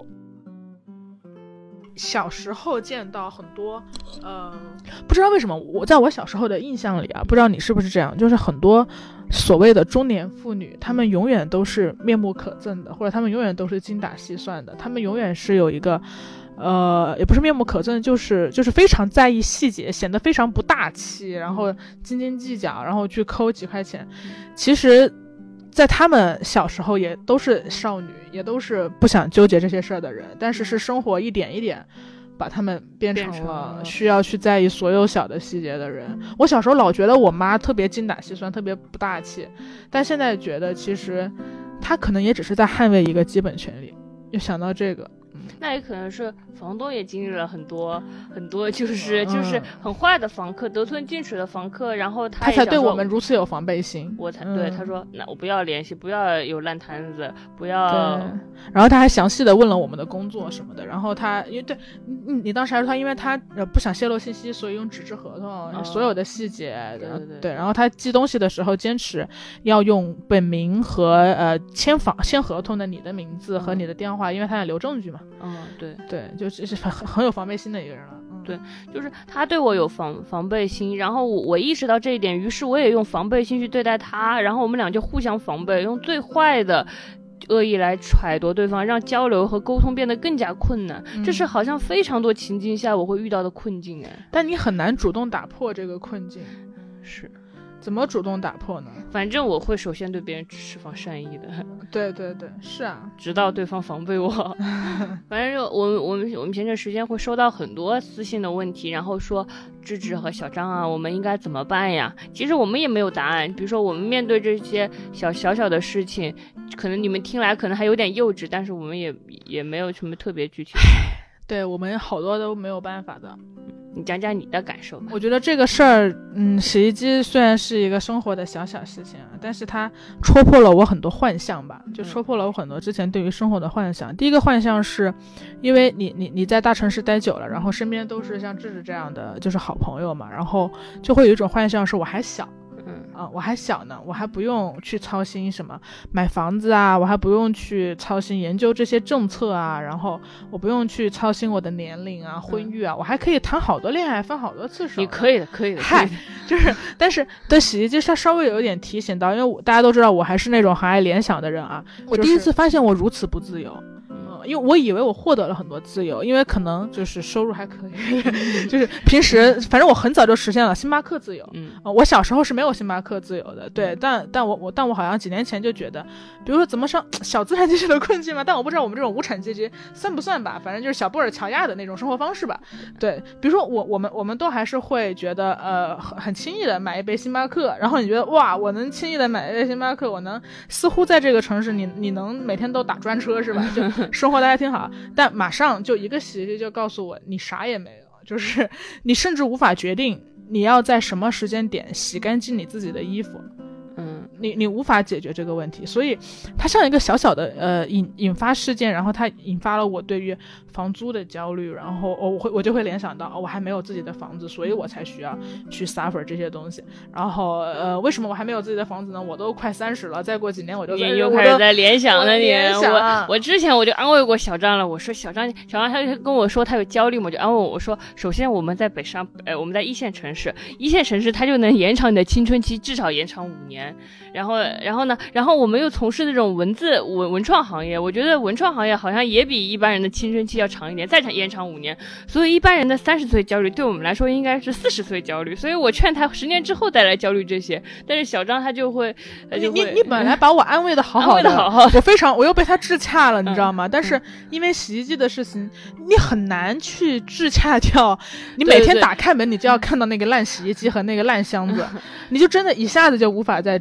小时候见到很多不知道为什么我在我小时候的印象里啊，不知道你是不是这样，就是很多所谓的中年妇女，她们永远都是面目可憎的，或者她们永远都是精打细算的，她们永远是有一个也不是面目可憎，就是非常在意细节，显得非常不大气，然后斤斤计较，然后去抠几块钱。其实在他们小时候也都是少女，也都是不想纠结这些事儿的人，但是生活一点一点把他们变成了需要去在意所有小的细节的人。我小时候老觉得我妈特别精打细算，特别不大气，但现在觉得其实她可能也只是在捍卫一个基本权利。就想到这个， 那也可能是房东也经历了很多就是很坏的房客，得寸进尺的房客，然后他才对我们如此有防备心。 我才对他说，那我不要联系，不要有烂摊子，不要。 然后他还详细的问了我们的工作什么的，然后他因为对你当时还说他因为他不想泄露信息，所以用纸质合同，所有的细节，对。然后他寄东西的时候坚持要用本名和签合同的你的名字和你的电话，因为他要留证据嘛。对，就是很有防备心的一个人了。 对，就是他对我有防备心，然后我意识到这一点，于是我也用防备心去对待他，然后我们俩就互相防备，用最坏的恶意来揣度对方，让交流和沟通变得更加困难。这是好像非常多情境下我会遇到的困境。 但你很难主动打破这个困境。 是。 怎么主动打破呢？ 反正我会首先对别人释放善意的。 对，是啊， 直到对方防备我。反正我们前段时间会收到很多私信的问题，然后说芝芝和小张啊，我们应该怎么办呀？其实我们也没有答案。比如说我们面对这些小的事情，可能你们听来可能还有点幼稚，但是我们也没有什么特别具体的。 对，我们好多都没有办法的。 你讲讲你的感受吧。 我觉得这个事儿，洗衣机虽然是一个生活的小事情啊，但是它戳破了我很多幻象吧，就戳破了我很多之前对于生活的幻想。第一个幻象是，因为你在大城市待久了，然后身边都是像芝芝这样的就是好朋友嘛，然后就会有一种幻象是我还小。我还小呢，我还不用去操心什么买房子啊，我还不用去操心研究这些政策啊，然后我不用去操心我的年龄啊、婚育啊，我还可以谈好多恋爱，分好多次手。 你可以的。 嗨，就是但是对洗衣机它稍微有点提醒到，因为大家都知道我还是那种很爱联想的人啊，我第一次发现我如此不自由。因为我以为我获得了很多自由，因为可能就是收入还可以，就是平时反正我很早就实现了星巴克自由。我小时候是没有星巴克自由的，对，但我好像几年前就觉得，比如说怎么上小资产阶级的困境嘛，但我不知道我们这种无产阶级算不算吧，反正就是小布尔乔亚的那种生活方式吧。对，比如说我们都还是会觉得很轻易的买一杯星巴克，然后你觉得哇，我能轻易的买一杯星巴克，我能似乎在这个城市你能每天都打专车是吧？就生活的还挺好，但马上就一个洗衣机就告诉我你啥也没有，就是你甚至无法决定你要在什么时间点洗干净你自己的衣服。你无法解决这个问题，所以它像一个小的引发事件，然后它引发了我对于房租的焦虑，然后我就会联想到我还没有自己的房子，所以我才需要去 suffer 这些东西。然后为什么我还没有自己的房子呢？我都快30了，再过几年我就又开始在联想了你。我之前我就安慰过小张了，我说小张他就跟我说他有焦虑嘛，我就安慰我说，首先我们在我们在一线城市它就能延长你的青春期，至少延长5年。然后我们又从事那种文创行业，我觉得文创行业好像也比一般人的青春期要长一点，再延长5年。所以一般人的30岁焦虑，对我们来说应该是40岁焦虑。所以我劝他10年之后再来焦虑这些。但是小张他就会， 你本来把我安慰的好好的，我又被他治洽了，你知道吗？但是因为洗衣机的事情，你很难去治洽掉。你每天打开门，你就要看到那个烂洗衣机和那个烂箱子，你就真的一下子就无法再治洽了。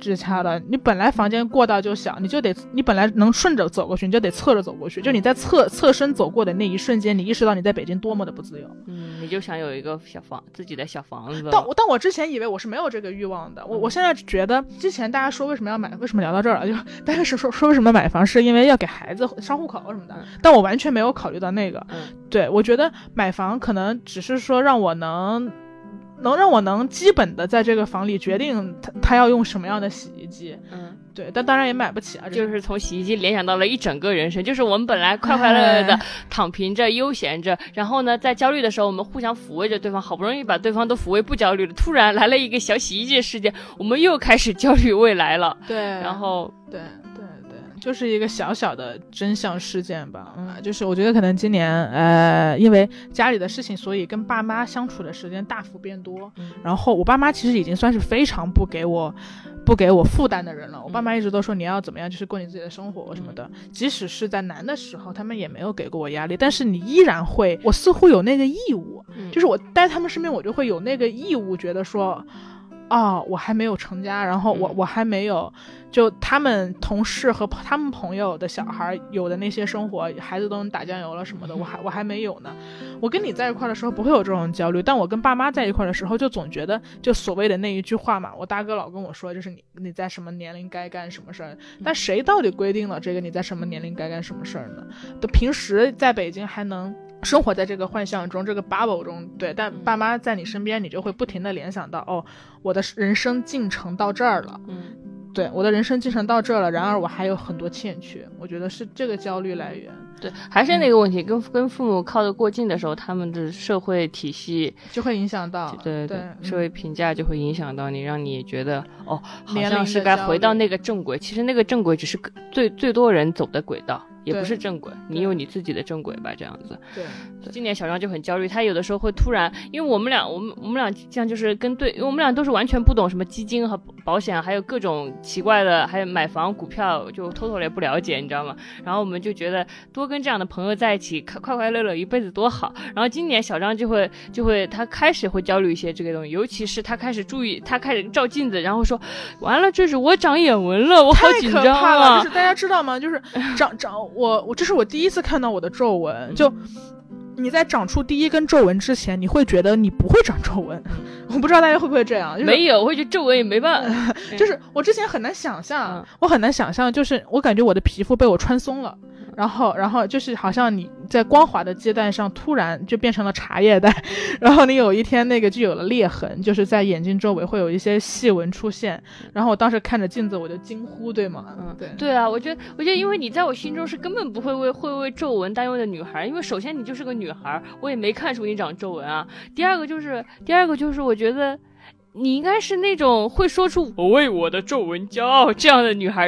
的，你本来房间过道就小，你本来能顺着走过去，你就得侧着走过去，就你在侧身走过的那一瞬间，你意识到你在北京多么的不自由。 你就想有一个自己的小房子。 但我之前以为我是没有这个欲望的，我现在觉得，之前大家说为什么要买，为什么聊到这儿了，就大家是说为什么买房是因为要给孩子上户口什么的，但我完全没有考虑到那个。对，我觉得买房可能只是说让我能让我能基本的在这个房里决定他要用什么样的洗衣机。对，但当然也买不起啊。 就是从洗衣机联想到了一整个人生，就是我们本来快快乐乐的躺平着悠闲着，然后呢在焦虑的时候我们互相抚慰着对方，好不容易把对方都抚慰不焦虑了，突然来了一个小洗衣机的事件，我们又开始焦虑未来了。 对， 然后对，就是一个小小的真相事件吧。就是我觉得可能今年因为家里的事情，所以跟爸妈相处的时间大幅变多。然后我爸妈其实已经算是非常不给我负担的人了。我爸妈一直都说你要怎么样就是过你自己的生活什么的，即使是在难的时候他们也没有给过我压力，但是你依然会，我似乎有那个义务，就是我待他们身边我就会有那个义务，觉得说我还没有成家，然后我还没有，就他们同事和他们朋友的小孩有的那些生活，孩子都能打酱油了什么的，我还没有呢。我跟你在一块的时候不会有这种焦虑，但我跟爸妈在一块的时候就总觉得，就所谓的那一句话嘛，我大哥老跟我说，就是你在什么年龄该干什么事儿，但谁到底规定了这个你在什么年龄该干什么事儿呢？都平时在北京还能生活在这个幻象中，这个 bubble 中，对，但爸妈在你身边，你就会不停的联想到，我的人生进程到这儿了。对，我的人生进程到这儿了，然而我还有很多欠缺，我觉得是这个焦虑来源。 对，还是那个问题，跟父母靠得过近的时候，他们的社会体系就会影响到， 对，社会评价就会影响到你，让你觉得好像是该回到那个正轨，其实那个正轨只是最多人走的轨道，也不是正轨，你有你自己的正轨吧，这样子。 对， 今年小张就很焦虑，他有的时候会突然，因为我们俩这样就是因为我们俩都是完全不懂什么基金和保险，还有各种奇怪的，还有买房股票，就total也不了解，你知道吗？然后我们就觉得多跟这样的朋友在一起，快快乐乐一辈子多好。然后今年小张就会他开始会焦虑一些这个东西，尤其是他开始注意，他开始照镜子，然后说完了，这是我长眼纹了，我好紧张啊！ 太可怕了，就是大家知道吗？就是我这是我第一次看到我的皱纹，就你在长出第一根皱纹之前，你会觉得你不会长皱纹。我不知道大家会不会这样，就是、 没有，我会觉得皱纹也没办法。 就是我之前很难想象，我很难想象，就是我感觉我的皮肤被我穿松了。然后就是好像你在光滑的阶段上突然就变成了茶叶蛋，然后你有一天那个就有了裂痕，就是在眼睛周围会有一些细纹出现，然后我当时看着镜子我就惊呼，对吗？ 对啊，我觉得因为你在我心中是根本不会为皱纹担忧的女孩，因为首先你就是个女孩，我也没看出你长皱纹啊。第二个就是我觉得你应该是那种会说出我为我的皱纹骄傲这样的女孩。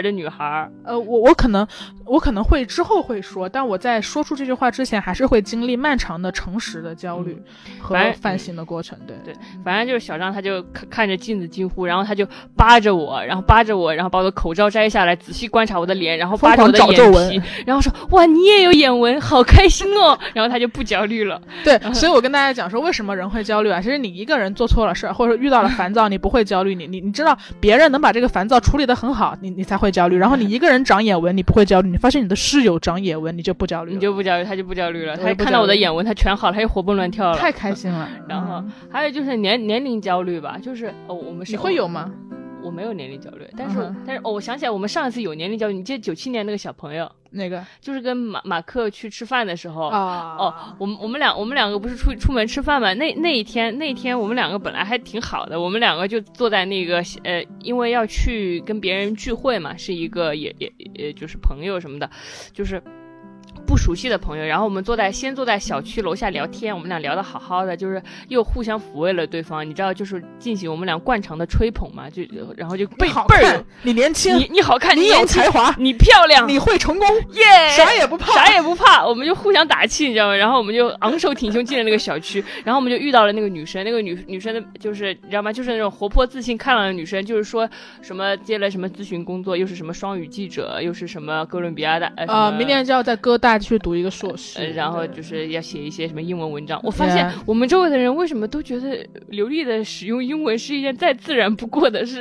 我可能会之后会说，但我在说出这句话之前还是会经历漫长的诚实的焦虑和反省的过程。对， 反正就是小张他就看着镜子惊呼，然后他就扒着我，然后把我的口罩摘下来，仔细观察我的脸，然后扒着我的眼皮，然后说哇你也有眼纹，好开心哦。然后他就不焦虑了。 对，所以我跟大家讲说为什么人会焦虑啊？其实你一个人做错了事或者遇到了烦躁，你不会焦虑，你知道别人能把这个烦躁处理得很好，你才会焦虑。然后你一个人长眼纹，你不会焦虑，你发现你的室友长眼纹，你就不焦虑了， 他就不焦虑了。他看到我的眼纹，他全好了，他就活蹦乱跳了， 太开心了。 然后还有就是年龄焦虑吧，就是我们你会有吗？ 我没有年龄焦虑，但是我想起来我们上一次有年龄焦虑，你记得97年那个小朋友？ 那个就是跟马克去吃饭的时候我们两个不是出门吃饭嘛？那一天我们两个本来还挺好的，我们两个就坐在那个因为要去跟别人聚会嘛，是一个也就是朋友什么的，就是不熟悉的朋友，然后我们先坐在小区楼下聊天，我们俩聊得好好的，就是又互相抚慰了对方，你知道，就是进行我们俩惯常的吹捧嘛，然后就倍儿你年轻， 你好看， 你有才华， 你漂亮， 你会成功， 耶， 啥也不怕，我们就互相打气，你知道吗？然后我们就昂首挺胸进了那个小区，然后我们就遇到了那个女生，那个女生的就是你知道吗？就是那种活泼自信开朗的女生，就是说什么接了什么咨询工作，又是什么双语记者，又是什么哥伦比亚的明年就要在哥大去读一个硕士， 然后就是要写一些什么英文文章。我发现我们周围的人为什么都觉得流利的使用英文是一件再自然不过的事。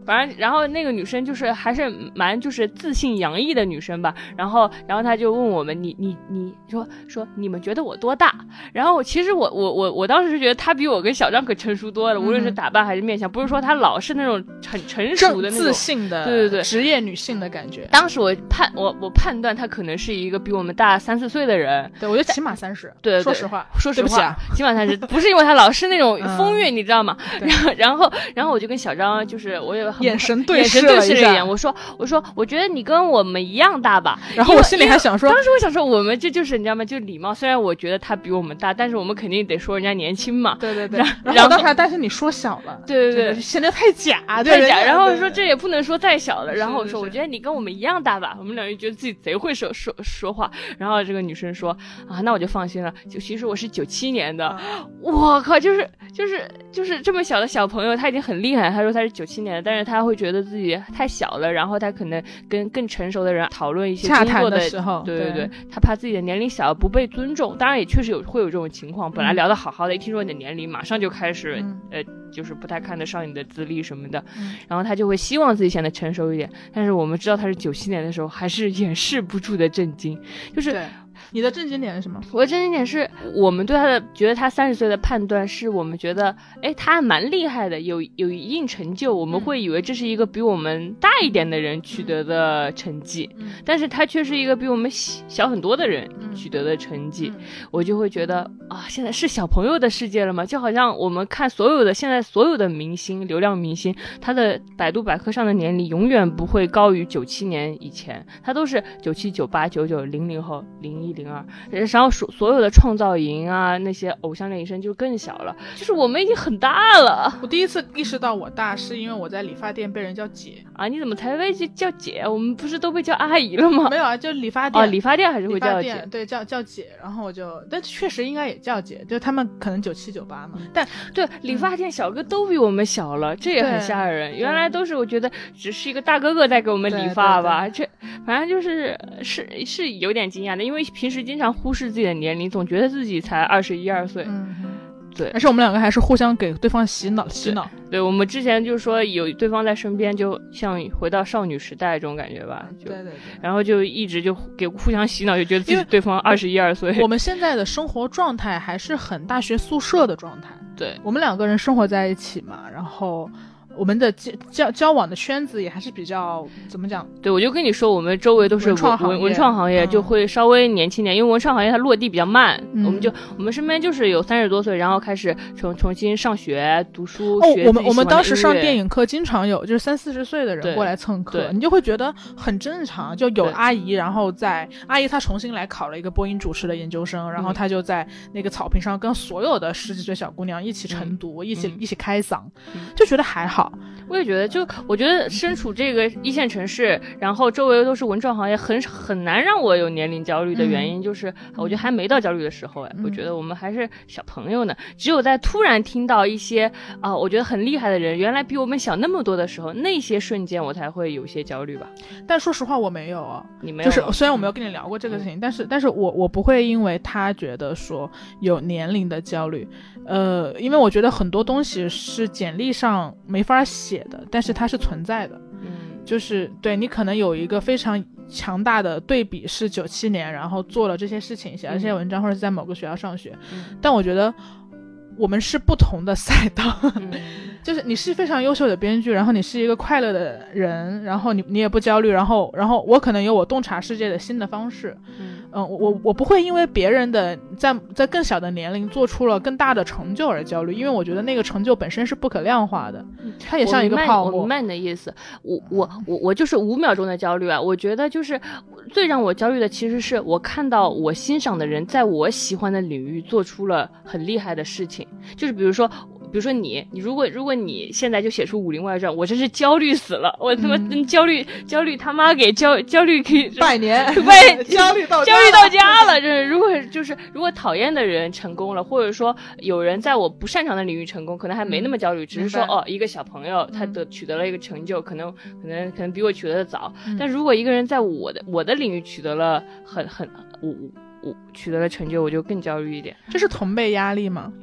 反正然后那个女生就是还是蛮就是自信洋溢的女生吧，然后她就问我们，你说你们觉得我多大？然后其实我当时是觉得她比我跟小张可成熟多了，无论是打扮还是面相，不是说她老是那种很成熟的那种自信的，对，职业女性的感觉。 当时我判断她可能是一个比我们大3-4岁的人， 对，我觉得起码30。 对， 说实话， 起码30，不是因为她老是那种风韵，你知道吗？然后我就跟小张就是我有眼神对视了一眼，我说我觉得你跟我们一样大吧。 然后我心里还想说， 当时我想说我们这就是你知道吗？就礼貌。虽然我觉得他比我们大，但是我们肯定得说人家年轻嘛。 对。然后我当时还担心你说小了， 对， 显得太假， 太假。然后我说这也不能说再小了。然后我说我觉得你跟我们一样大吧。我们两人觉得自己贼会说话。然后这个女生说啊，那我就放心了。就其实我是97年的，我靠，就是这么小的小朋友，他已经很厉害。他说他是97年的，但是他会觉得自己太小了，然后他可能跟更成熟的人讨论一些工作的时候， 对，他怕自己的年龄小不被尊重。当然也确实会有这种情况，本来聊得好好的，一听说你的年龄，马上就开始就是不太看得上你的资历什么的，然后他就会希望自己显得成熟一点。但是我们知道他是97年的时候，还是掩饰不住的震惊，就是。 你的震惊点是什么？ 我的震惊点是我们对他的觉得他30岁的判断是我们觉得他还蛮厉害的，有一定成就，我们会以为这是一个比我们大一点的人取得的成绩，但是他却是一个比我们小很多的人取得的成绩，我就会觉得啊，现在是小朋友的世界了吗？就好像我们看现在所有的明星，流量明星，他的百度百科上的年龄永远不会高于97年以前，他都是97、98、99、00后、01、02，然后所有的创造营啊，那些偶像练习生就更小了，就是我们已经很大了。 我第一次意识到我大，是因为我在理发店被人叫姐啊！你怎么才被叫姐？我们不是都被叫阿姨了吗？ 没有啊，就理发店。 哦，理发店还是会叫姐， 对，叫姐。然后但确实应该也叫姐，就他们可能97、98嘛。但对，理发店小哥都比我们小了，这也很吓人。原来都是我觉得只是一个大哥哥在给我们理发吧，这反正就是有点惊讶的，因为平时经常忽视自己的年龄，总觉得自己才21、22岁。对， 而且我们两个还是互相给对方洗脑。 对，我们之前就是说有对方在身边，就像回到少女时代这种感觉吧。对，然后就一直就给互相洗脑，就觉得自己对方21、22岁。 我们现在的生活状态还是很大学宿舍的状态。 对， 我们两个人生活在一起嘛，然后我们的交往的圈子也还是比较怎么讲？ 对，我就跟你说，我们周围都是文创行业，就会稍微年轻点，因为文创行业它落地比较慢。我们身边就是有30多岁，然后开始重新上学读书。 我们当时上电影课，经常有就是30、40岁的人过来蹭课，你就会觉得很正常。就有阿姨，然后阿姨她重新来考了一个播音主持的研究生，然后她就在那个草坪上跟所有的10几岁小姑娘一起晨读，一起开嗓，就觉得还好。 我也觉得，我觉得身处这个一线城市，然后周围都是文创行业，很难让我有年龄焦虑的原因，就是我觉得还没到焦虑的时候。我觉得我们还是小朋友呢。只有在突然听到一些我觉得很厉害的人，原来比我们小那么多的时候，那些瞬间我才会有些焦虑吧。 但说实话，我没有啊。 你没有？ 就是虽然我没有跟你聊过这个事情，但是我不会因为他觉得说有年龄的焦虑。因为我觉得很多东西是简历上没法写的，但是它是存在的。就是对你可能有一个非常强大的对比，是97年，然后做了这些事情，写了这些文章，或者是在某个学校上学。但我觉得我们是不同的赛道。就是你是非常优秀的编剧，然后你是一个快乐的人，然后你也不焦虑，然后我可能有我洞察世界的新的方式。我不会因为别人的在更小的年龄做出了更大的成就而焦虑，因为我觉得那个成就本身是不可量化的，它也像一个泡沫。 我明白你的意思。我就是5秒钟的焦虑啊！我觉得就是最让我焦虑的，其实是我看到我欣赏的人在我喜欢的领域做出了很厉害的事情，就是比如说你如果你现在就写出《武林外传》，我真是焦虑死了，我他妈焦虑他妈给焦虑可以拜年焦虑到家了。如果讨厌的人成功了，或者说有人在我不擅长的领域成功，可能还没那么焦虑，只是说一个小朋友他取得了一个成就，可能比我取得的早。但如果一个人在我的领域取得了我取得了成就，我就更焦虑一点。 这是同辈压力吗？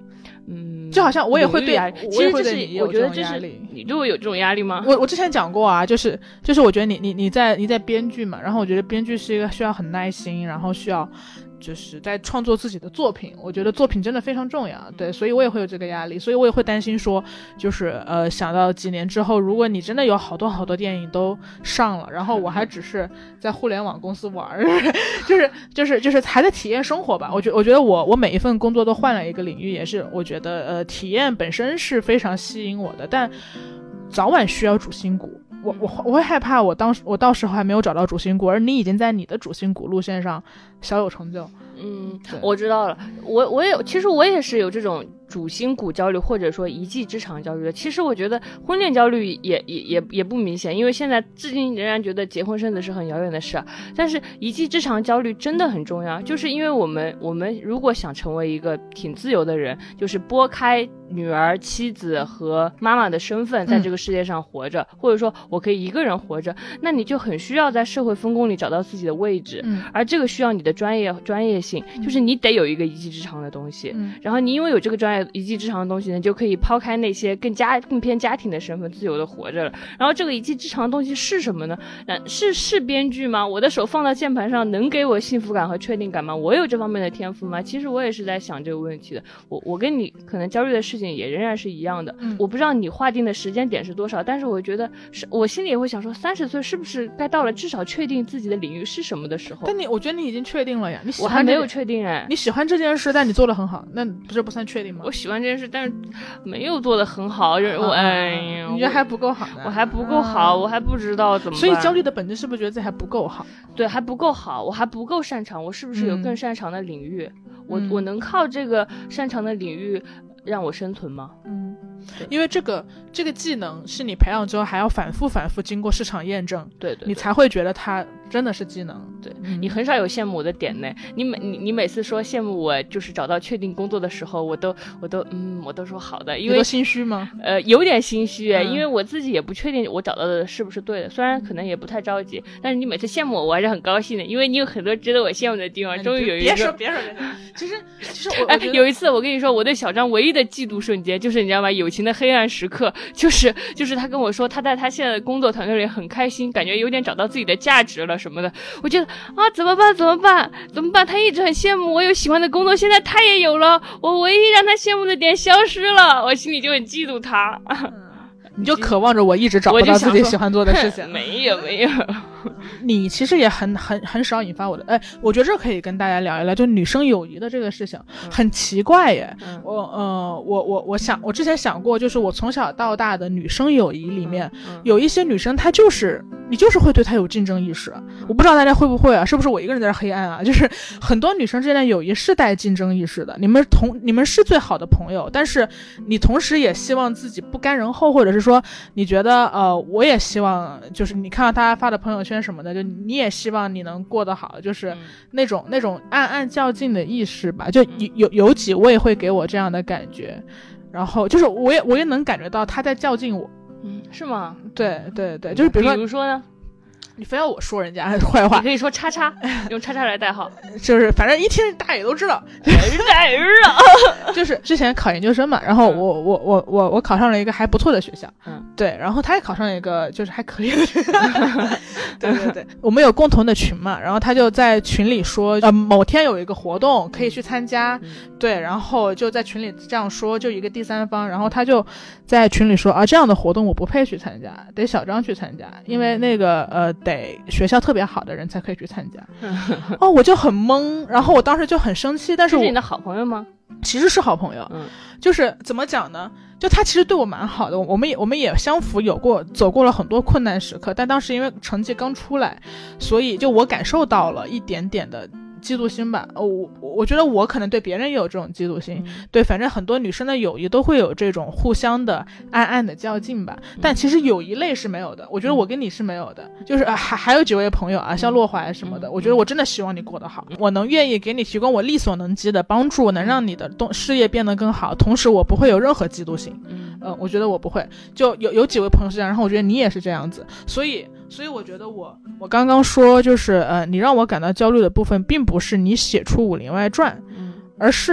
就好像我也会对其实就是我觉得这是你对我有这种压力吗？ 我之前讲过啊，就是我觉得你在编剧嘛，然后我觉得编剧是一个需要很耐心，然后需要就是在创作自己的作品，我觉得作品真的非常重要，对，所以我也会有这个压力，所以我也会担心说，就是想到几年之后，如果你真的有好多电影都上了，然后我还只是在互联网公司玩，就是还在体验生活吧。我觉得我每一份工作都换了一个领域，也是我觉得体验本身是非常吸引我的，但早晚需要主心骨。我会害怕我到时候还没有找到主心骨，而你已经在你的主心骨路线上小有成就。 我知道了，其实我也是有这种主心骨焦虑，或者说一技之长焦虑的。其实我觉得婚恋焦虑也不明显，因为现在至今仍然觉得结婚生子是很遥远的事，但是一技之长焦虑真的很重要，就是因为我们如果想成为一个挺自由的人，就是拨开女儿、妻子和妈妈的身份在这个世界上活着，或者说我可以一个人活着，那你就很需要在社会分工里找到自己的位置，而这个需要你的专业性，就是你得有一个一技之长的东西，然后你因为有这个一技之长的东西呢，就可以抛开那些更偏家庭的身份，自由的活着了。然后这个一技之长的东西是什么呢？是编剧吗？我的手放到键盘上能给我幸福感和确定感吗？我有这方面的天赋吗？其实我也是在想这个问题的。我跟你可能焦虑的事情也仍然是一样的。我不知道你划定的时间点是多少，但是我觉得我心里也会想说，30岁是不是该到了至少确定自己的领域是什么的时候？ 但我觉得你已经确定了呀， 我还没有确定哎。 你喜欢这件事，但你做得很好，那不算确定吗？ 我喜欢这件事，但是没有做得很好，哎呀， 你觉得还不够好呢？ 我还不够好，我还不知道怎么办。 所以焦虑的本质是不是觉得自己还不够好？ 对，还不够好，我还不够擅长，我是不是有更擅长的领域？我能靠这个擅长的领域让我生存吗？ 因为这个技能是你培养之后还要反复经过市场验证，对，你才会觉得它真的是技能。 对，你很少有羡慕我的点呢。你每次说羡慕我就是找到确定工作的时候，我都说好的，因为你都心虚吗？ 有点心虚，因为我自己也不确定我找到的是不是对的，虽然可能也不太着急，但是你每次羡慕我还是很高兴的，因为你有很多值得我羡慕的地方。终于有一个别说其实我有一次我跟你说，我对小张唯一的嫉妒瞬间就是你知道吗？友情的黑暗时刻，就是他跟我说他在他现在的工作团队里很开心，感觉有点找到自己的价值了什么的。我觉得怎么办？他一直很羡慕我有喜欢的工作，现在他也有了，我唯一让他羡慕的点消失了，我心里就很嫉妒他。 你就渴望着我一直找不到自己喜欢做的事情。 没有你其实也很少引发我的我觉得这可以跟大家聊一聊，就女生友谊的这个事情，很奇怪耶。我之前想过，就是我从小到大的女生友谊里面，有一些女生她你就是会对她有竞争意识。我不知道大家会不会啊，是不是我一个人在这黑暗啊？就是很多女生之间的友谊是带竞争意识的，你们是最好的朋友，但是你同时也希望自己不甘人后，或者是说你觉得我也希望，就是你看到他发的朋友圈什么的，就你也希望你能过得好，就是那种暗较劲的意识吧。就有几位会给我这样的感觉，然后就是我也能感觉到他在较劲我。 是吗？ 对，就是比如说呢， 你非要我说人家坏话， 你可以说叉叉，用叉叉来代号， 就是反正一听大家也都知道，就是之前考研究生嘛，然后我考上了一个还不错的学校，对，然后他也考上了一个就是还可以的学校，对，我们有共同的群嘛，然后他就在群里说，某天有一个活动可以去参加，对，然后就在群里这样说，就一个第三方，然后他就在群里说这样的活动我不配去参加，得小张去参加，因为那个得学校特别好的人才可以去参加。我就很懵，然后我当时就很生气，但是这是你的好朋友吗？ 其实是好朋友，就是怎么讲呢？就他其实对我蛮好的，我们也相符走过了很多困难时刻，但当时因为成绩刚出来，所以就我感受到了一点点的嫉妒心吧。我觉得我可能对别人也有这种嫉妒心，对，反正很多女生的友谊都会有这种互相的暗的较劲吧。但其实友谊类是没有的，我觉得我跟你是没有的，就是还有几位朋友像洛怀什么的，我觉得我真的希望你过得好，我能愿意给你提供我力所能及的帮助，能让你的事业变得更好，同时我不会有任何嫉妒心。我觉得我不会，就有几位朋友是这样，然后我觉得你也是这样子，所以我觉得我刚刚说就是你让我感到焦虑的部分并不是你写出《武林外传》，而是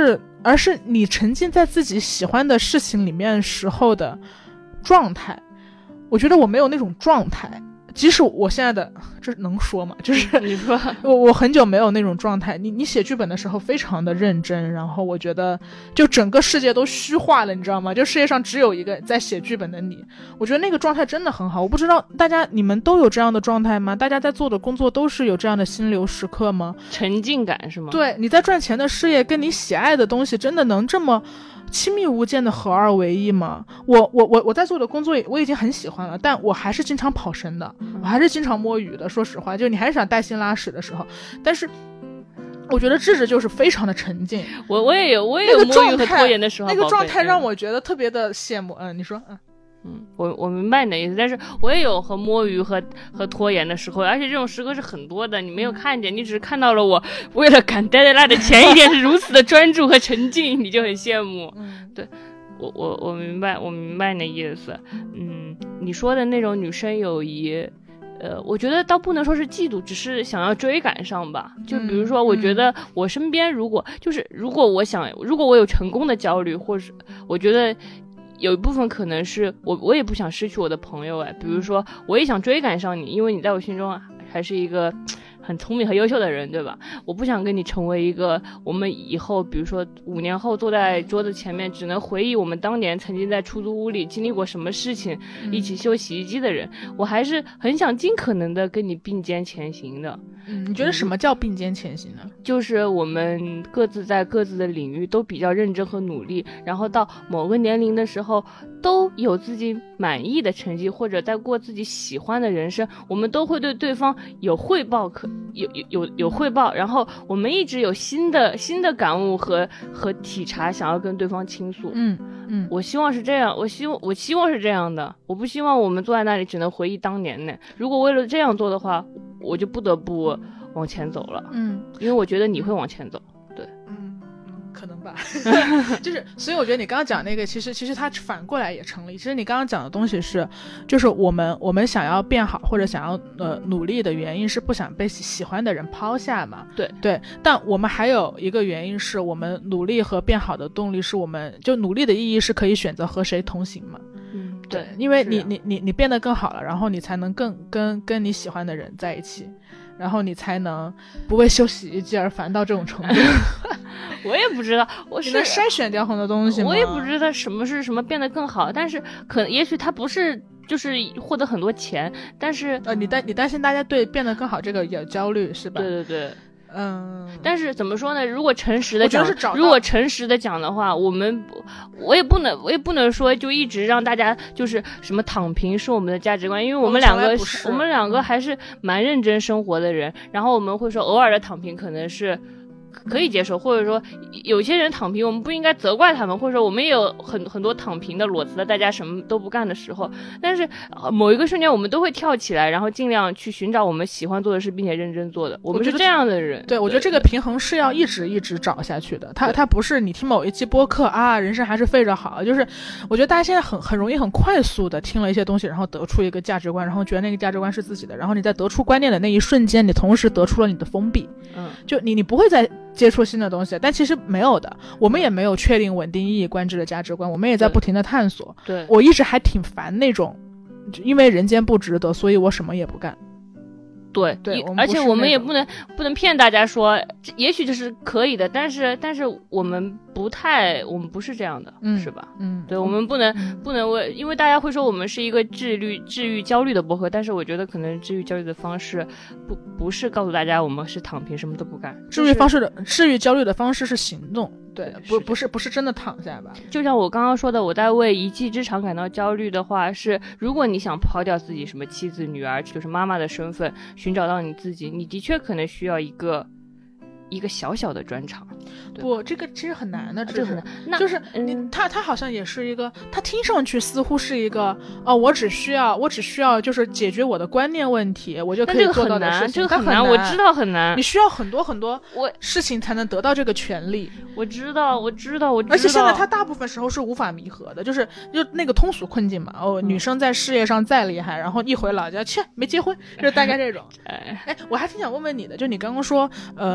而是你沉浸在自己喜欢的事情里面时候的状态。我觉得我没有那种状态，即使我现在的，这能说吗？就是你说我很久没有那种状态。你写剧本的时候非常的认真，然后我觉得就整个世界都虚化了，你知道吗？就世界上只有一个在写剧本的你。我觉得那个状态真的很好。我不知道你们都有这样的状态吗？大家在做的工作都是有这样的心流时刻吗？ 沉浸感是吗？ 对，你在赚钱的事业跟你喜爱的东西真的能这么亲密无间的合二为一吗？我在做的工作我已经很喜欢了，但我还是经常跑神的，我还是经常摸鱼的。说实话，就你还是想带薪拉屎的时候，但是我觉得智智就是非常的沉浸。 我也有摸鱼和拖延的时候， 那个状态让我觉得特别的羡慕。你说我明白你的意思，但是我也有和摸鱼和拖延的时候，而且这种时刻是很多的，你没有看见，你只是看到了我为了赶 deadline 的前一天是如此的专注和沉浸，你就很羡慕。对，我明白你的意思。你说的那种女生友谊，我觉得倒不能说是嫉妒，只是想要追赶上吧。就比如说，我觉得我身边如果我有成功的焦虑，或是我觉得有一部分可能是我也不想失去我的朋友。比如说我也想追赶上你，因为你在我心中还是一个很聪明和优秀的人，对吧？我不想跟你成为一个我们以后比如说5年后坐在桌子前面只能回忆我们当年曾经在出租屋里经历过什么事情，一起修洗衣机的人。我还是很想尽可能的跟你并肩前行的。 你觉得什么叫并肩前行呢？ 就是我们各自在各自的领域都比较认真和努力，然后到某个年龄的时候都有自己满意的成绩，或者在过自己喜欢的人生，我们都会对对方有汇报，有汇报，然后我们一直有新的感悟和体察，想要跟对方倾诉。我希望是这样，我希望是这样的。我不希望我们坐在那里只能回忆当年呢。如果为了这样做的话，我就不得不往前走了。因为我觉得你会往前走。对， 可能吧。就是所以我觉得你刚刚讲那个其实它反过来也成立。其实你刚刚讲的东西是就是我们想要变好或者想要努力的原因是不想被喜欢的人抛下嘛。对，但我们还有一个原因是我们努力和变好的动力是我们就努力的意义是可以选择和谁同行嘛。对，因为你变得更好了，然后你才能更跟你喜欢的人在一起，然后你才能不为修洗衣机而烦到这种程度。 我也不知道， 你能筛选掉很多东西吗？ 我也不知道什么是什么变得更好，但是也许它不是就是获得很多钱，但是你担心大家对变得更好这个有焦虑是吧？ 对。但是怎么说呢？如果诚实的讲的话，我也不能说就一直让大家就是什么躺平是我们的价值观，因为我们两个还是蛮认真生活的人，然后我们会说偶尔的躺平可能是可以接受，或者说有些人躺平我们不应该责怪他们，或者说我们也有很多躺平的裸辞的大家什么都不干的时候，但是某一个瞬间我们都会跳起来，然后尽量去寻找我们喜欢做的事并且认真做的。我们是这样的人。 对，我觉得这个平衡是要一直找下去的。它不是你听某一期播客啊人生还是废着好，就是我觉得大家现在很容易很快速的听了一些东西，然后得出一个价值观，然后觉得那个价值观是自己的，然后你在得出观念的那一瞬间你同时得出了你的封闭。就你不会再接触新的东西，但其实没有的，我们也没有确定稳定一以贯之的价值观，我们也在不停的探索。 对， 我一直还挺烦那种因为人间不值得所以我什么也不干。对， 而且我们也不能骗大家说也许这是可以的，但是我们不是这样的，是吧？对，我们不能因为大家会说我们是一个治愈焦虑的播客，但是我觉得可能治愈焦虑的方式不是告诉大家我们是躺平什么都不干， 治愈焦虑的方式是行动。对，不是真的躺下吧。 就像我刚刚说的，我在为一技之长感到焦虑的话是，如果你想抛掉自己什么妻子女儿就是妈妈的身份，寻找到你自己，你的确可能需要一个小小的专场。 不，这个其实很难的， 这个很难。 就是他好像也是一个，他听上去似乎是一个我只需要就是解决我的观念问题，我就可以做到的事情。 这个很难，我知道很难。 你需要很多事情才能得到这个权利。 我知道。 而且现在他大部分时候是无法弥合的，就那个通俗困境嘛。女生在事业上再厉害，然后一回老家，切没结婚，就是大概这种。我还挺想问问你的，就你刚刚说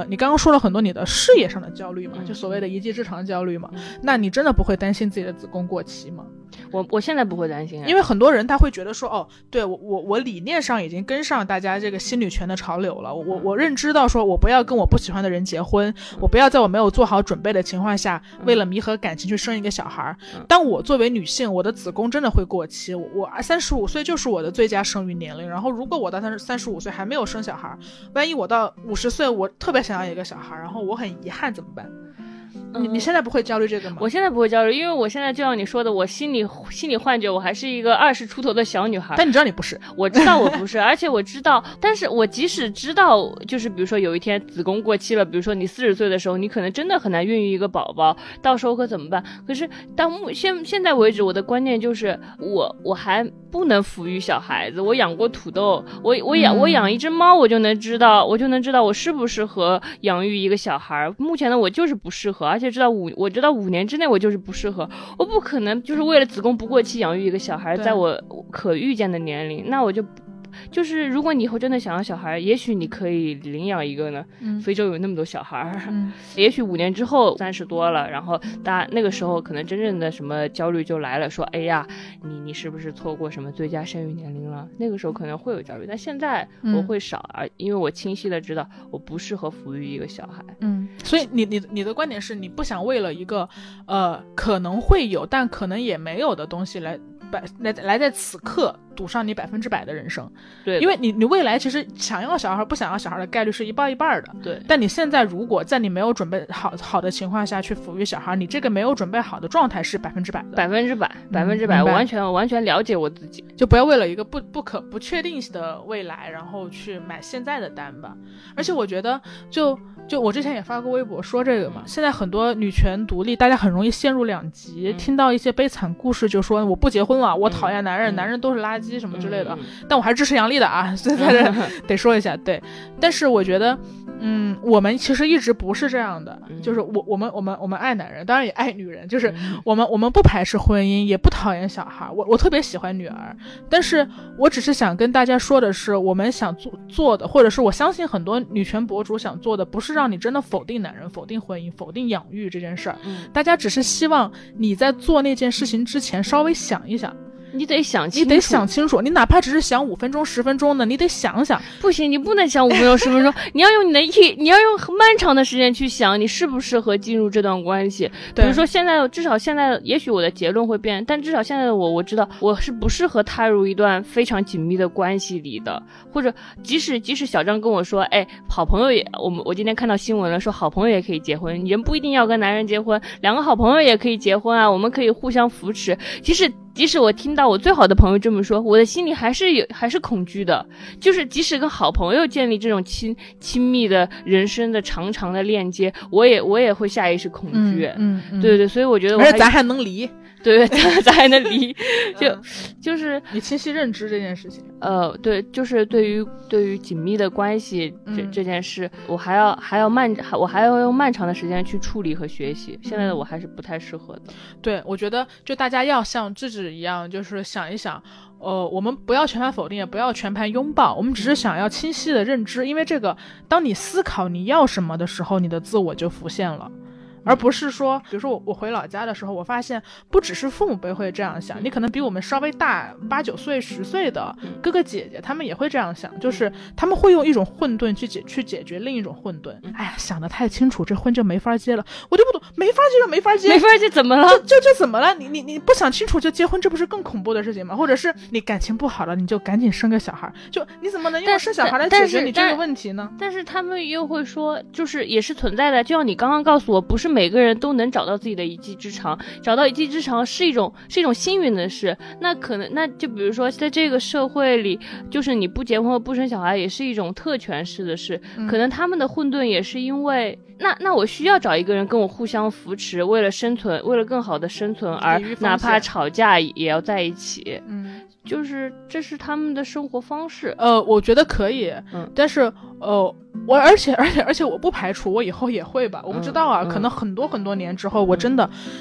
说了很多你的事业上的焦虑嘛，就所谓的一技之长焦虑嘛，那你真的不会担心自己的子宫过期吗？ 我现在不会担心因为很多人他会觉得说，对，我理念上已经跟上大家这个新女权的潮流了，我认知到说我不要跟我不喜欢的人结婚，我不要在我没有做好准备的情况下为了弥合感情去生一个小孩。当我作为女性，我的子宫真的会过期，我35岁就是我的最佳生育年龄，然后如果我到35岁还没有生小孩，万一我到50岁我特别想要一个小孩，然后我很遗憾怎么办？你现在不会焦虑这个吗？ 我现在不会焦虑，因为我现在就像你说的，我心理幻觉我还是一个20出头的小女孩。 但你知道你不是。 我知道我不是，而且我知道，但是我即使知道，就是比如说有一天子宫过期了，比如说你40岁的时候，你可能真的很难孕育一个宝宝，到时候可怎么办？可是到现在为止，我的观念就是我还不能抚育小孩子。我养过土豆，我养一只猫，我就能知道我适不适合养育一个小孩。目前呢，我就是不适合，而且我知道5年之内我就是不适合，我不可能就是为了子宫不过期养育一个小孩，在我可预见的年龄，那我就是如果你以后真的想要小孩，也许你可以领养一个呢。非洲有那么多小孩，也许5年之后30多了，然后大家那个时候可能真正的什么焦虑就来了，说哎呀，你是不是错过什么最佳生育年龄了？那个时候可能会有焦虑，但现在我会少，因为我清晰的知道我不适合抚育一个小孩。 所以你的观点是你不想为了一个可能会有但可能也没有的东西来在此刻赌上你100%的人生。 对， 因为你未来其实想要小孩不想要小孩的概率是一半一半的。 对， 但你现在如果在你没有准备好的情况下去抚育小孩，你这个没有准备好的状态是100%的。 100%，我完全了解我自己。 就不要为了一个不确定的未来，然后去买现在的单吧。而且我觉得就我之前也发过微博说这个嘛，现在很多女权独立，大家很容易陷入两极，听到一些悲惨故事就说我不结婚了，我讨厌男人，男人都是垃圾什么之类的。但我还是支持杨丽的啊，所以在这得说一下。对，但是我觉得我们其实一直不是这样的，就是我们爱男人，当然也爱女人，就是我们不排斥婚姻，也不讨厌小孩。我特别喜欢女儿，但是我只是想跟大家说的是，我们想做的，或者是我相信很多女权博主想做的，不是让你真的否定男人、否定婚姻、否定养育这件事儿。大家只是希望你在做那件事情之前稍微想一想。 你得想清楚， 你哪怕只是想5分钟10分钟的，你得想想。 不行，你不能想5分钟10分钟，你要用你要用漫长的时间去想你适不适合进入这段关系。比如说至少现在也许我的结论会变，但至少现在的我知道我是不适合踏入一段非常紧密的关系里的。或者即使小张跟我说，好朋友也，我今天看到新闻了，说好朋友也可以结婚，人不一定要跟男人结婚，2个好朋友也可以结婚啊，我们可以互相扶持。即使我听到我最好的朋友这么说，我的心里还是恐惧的。就是即使跟好朋友建立这种亲密的人生的长的链接，我也会下意识恐惧。对，所以我觉得咱还能离。 对，咱还能离。就是你清晰认知这件事情。 对，就是对于紧密的关系这件事，我还要用漫长的时间去处理和学习。现在的我还是不太适合的。 对，我觉得就大家要像智智一样，就是想一想，我们不要全盘否定，也不要全盘拥抱，我们只是想要清晰的认知。因为这个，当你思考你要什么的时候，你的自我就浮现了。而不是说，比如说我回老家的时候，我发现不只是父母辈会这样想，你可能比我们稍微大8、9岁、10岁的哥哥姐姐，他们也会这样想，就是他们会用一种混沌去解决另一种混沌。哎呀，想得太清楚，这婚就没法结了。我就不懂，没法结就没法结， 没法结怎么了？ 这怎么了？你不想清楚就结婚，这不是更恐怖的事情吗？或者是你感情不好了，你就赶紧生个小孩，就你怎么能用生小孩来解决你这个问题呢？ 但是他们又会说，就是也是存在的，就像你刚刚告诉我，不是每个人都能找到自己的一技之长，找到一技之长是一种幸运的事。那就比如说在这个社会里，就是你不结婚和不生小孩也是一种特权式的事。可能他们的混沌也是因为那我需要找一个人跟我互相扶持，为了生存，为了更好的生存而哪怕吵架也要在一起。就是这是他们的生活方式。 我觉得可以。但是而且我不排除我以后也会吧，我不知道啊。可能很多年之后，我真的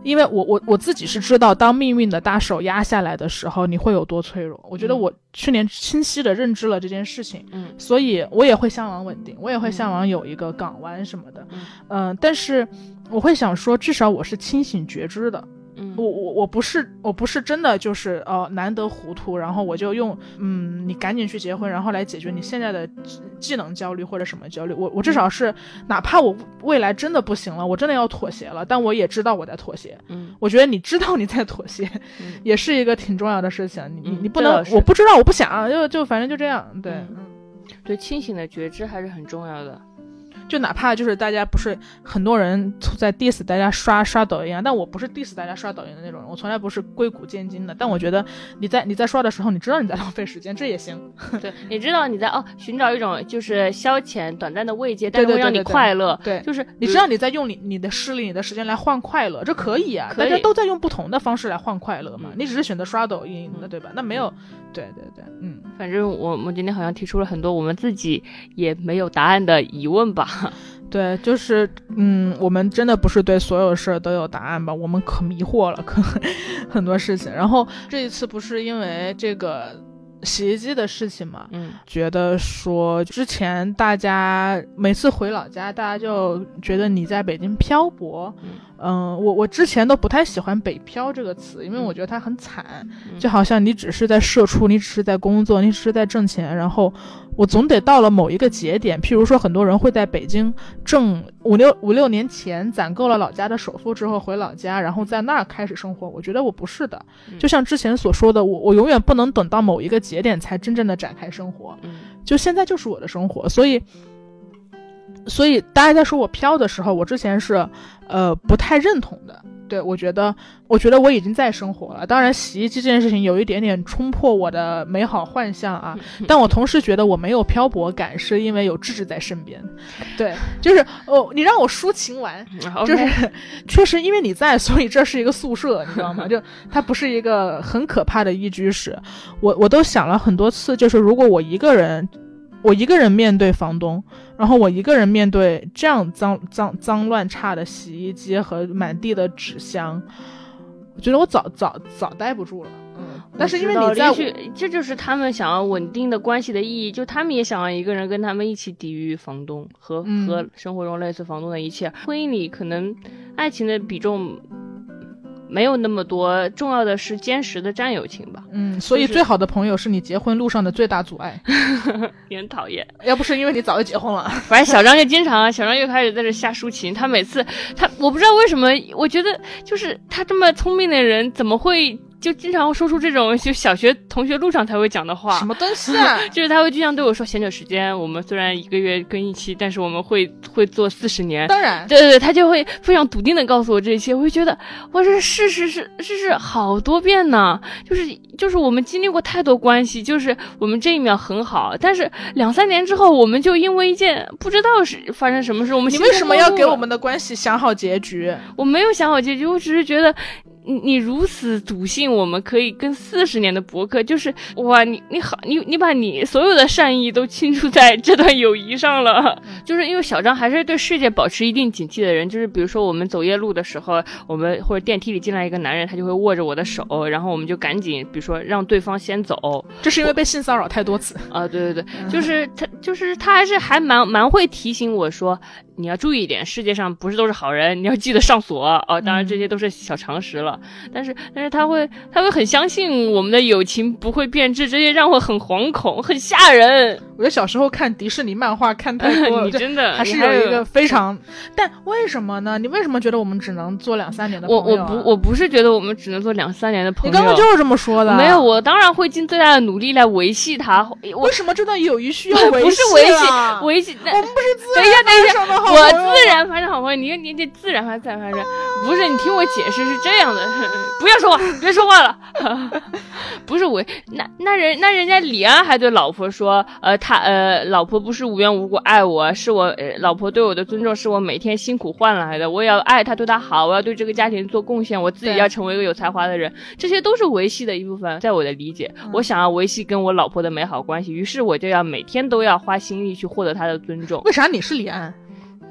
因为我自己是知道，当命运的大手压下来的时候，你会有多脆弱。我觉得我去年清晰的认知了这件事情，所以我也会向往稳定，我也会向往有一个港湾什么的，但是我会想说，至少我是清醒觉知的。我不是真的就是难得糊涂，然后我就用你赶紧去结婚，然后来解决你现在的技能焦虑或者什么焦虑。我至少是哪怕我未来真的不行了，我真的要妥协了，但我也知道我在妥协。我觉得你知道你在妥协，也是一个挺重要的事情。你不能我不知道我不想就反正就这样。对对，清醒的觉知还是很重要的。 就哪怕就是大家不是很多人在 diss 大家刷抖音啊，但我不是 diss 大家刷抖音的那种人，我从来不是硅谷见金的。但我觉得你在刷的时候，你知道你在浪费时间，这也行。 对，你知道你在寻找一种就是消遣短暂的慰藉，但是会让你快乐。 对， 就是你知道你在用你的视力、你的时间来换快乐，这可以啊。大家都在用不同的方式来换快乐嘛。你只是选择刷抖音的，对吧？那没有。对， 反正我们今天好像提出了很多我们自己也没有答案的疑问吧。 对，就是我们真的不是对所有事都有答案吧，我们可迷惑了，可很多事情。然后这一次不是因为这个洗衣机的事情嘛，觉得说之前大家每次回老家，大家就觉得你在北京漂泊。我之前都不太喜欢北漂这个词，因为我觉得它很惨，就好像你只是在社畜，你只是在工作，你只是在挣钱，然后我总得到了某一个节点，譬如说很多人会在北京挣五六年前攒够了老家的首付之后回老家，然后在那儿开始生活。我觉得我不是的，就像之前所说的，我永远不能等到某一个节点才真正的展开生活，就现在就是我的生活。所以大家在说我飘的时候，我之前是不太认同的。对，我觉得我已经在生活了。当然洗衣机这件事情有一点点冲破我的美好幻象啊，但我同时觉得我没有漂泊感，是因为有智智在身边。对，就是你让我抒情完，就是确实因为你在，所以这是一个宿舍，你知道吗？就它不是一个很可怕的一居室。我都想了很多次，就是如果我一个人面对房东，然后我一个人面对这样脏乱差的洗衣机和满地的纸箱，我觉得我早待不住了。但是因为你在， 这就是他们想要稳定的关系的意义，就他们也想要一个人跟他们一起抵御房东和生活中类似房东的一切。婚姻里可能爱情的比重没有那么多，重要的是坚实的战友情吧。 所以最好的朋友是你结婚路上的最大阻碍。 也很讨厌， 要不是因为你早就结婚了。 反正小张就经常，小张又开始在这瞎抒情。他每次我不知道为什么，我觉得就是他这么聪明的人，怎么会就经常说出这种就小学同学路上才会讲的话？ 什么东西啊？ 就是他会经常对我说，闲着时间我们虽然1个月更一期，但是我们会做40年。 当然， 对，他就会非常笃定的告诉我这些。我会觉得哇，这事是好多遍呢。就是我们经历过太多关系，就是我们这一秒很好，但是2-3年之后，我们就因为一件不知道是发生什么事，我们你为什么要给我们的关系想好结局？ 我没有想好结局，我只是觉得你如此笃信我们可以跟40年的博客，就是哇，你好，你把你所有的善意都倾注在这段友谊上了。就是因为小张还是对世界保持一定警惕的人，就是比如说我们走夜路的时候，我们或者电梯里进来一个男人，他就会握着我的手，然后我们就赶紧比如说让对方先走。 这是因为被性骚扰太多次啊。对，就是他还蛮会提醒我说，你要注意一点，世界上不是都是好人，你要记得上锁啊。当然这些都是小常识了。但是他会很相信我们的友情不会变质，这些让我很惶恐，很吓人。 我觉得小时候看迪士尼漫画看太多了， 你真的还是有一个非常，但为什么呢？你为什么觉得我们只能做2-3年的朋友啊？ 我不是觉得我们只能做2-3年的朋友。 你刚刚就是这么说的。 没有，我当然会尽最大的努力来维系它。 为什么这段友谊需要维系？ 不是维系， 我们不是自然等一下，我自然发生好朋友，你得自然发生。不是，你听我解释是这样的。不要说话，别说话了。不是那人家李安还对老婆说，老婆不是无缘无故爱我，是我老婆对我的尊重是我每天辛苦换来的，我也要爱她，对她好，我要对这个家庭做贡献，我自己要成为一个有才华的人，这些都是维系的一部分。在我的理解，我想要维系跟我老婆的美好关系，于是我就要每天都要花心力去获得她的尊重。 为啥你是李安？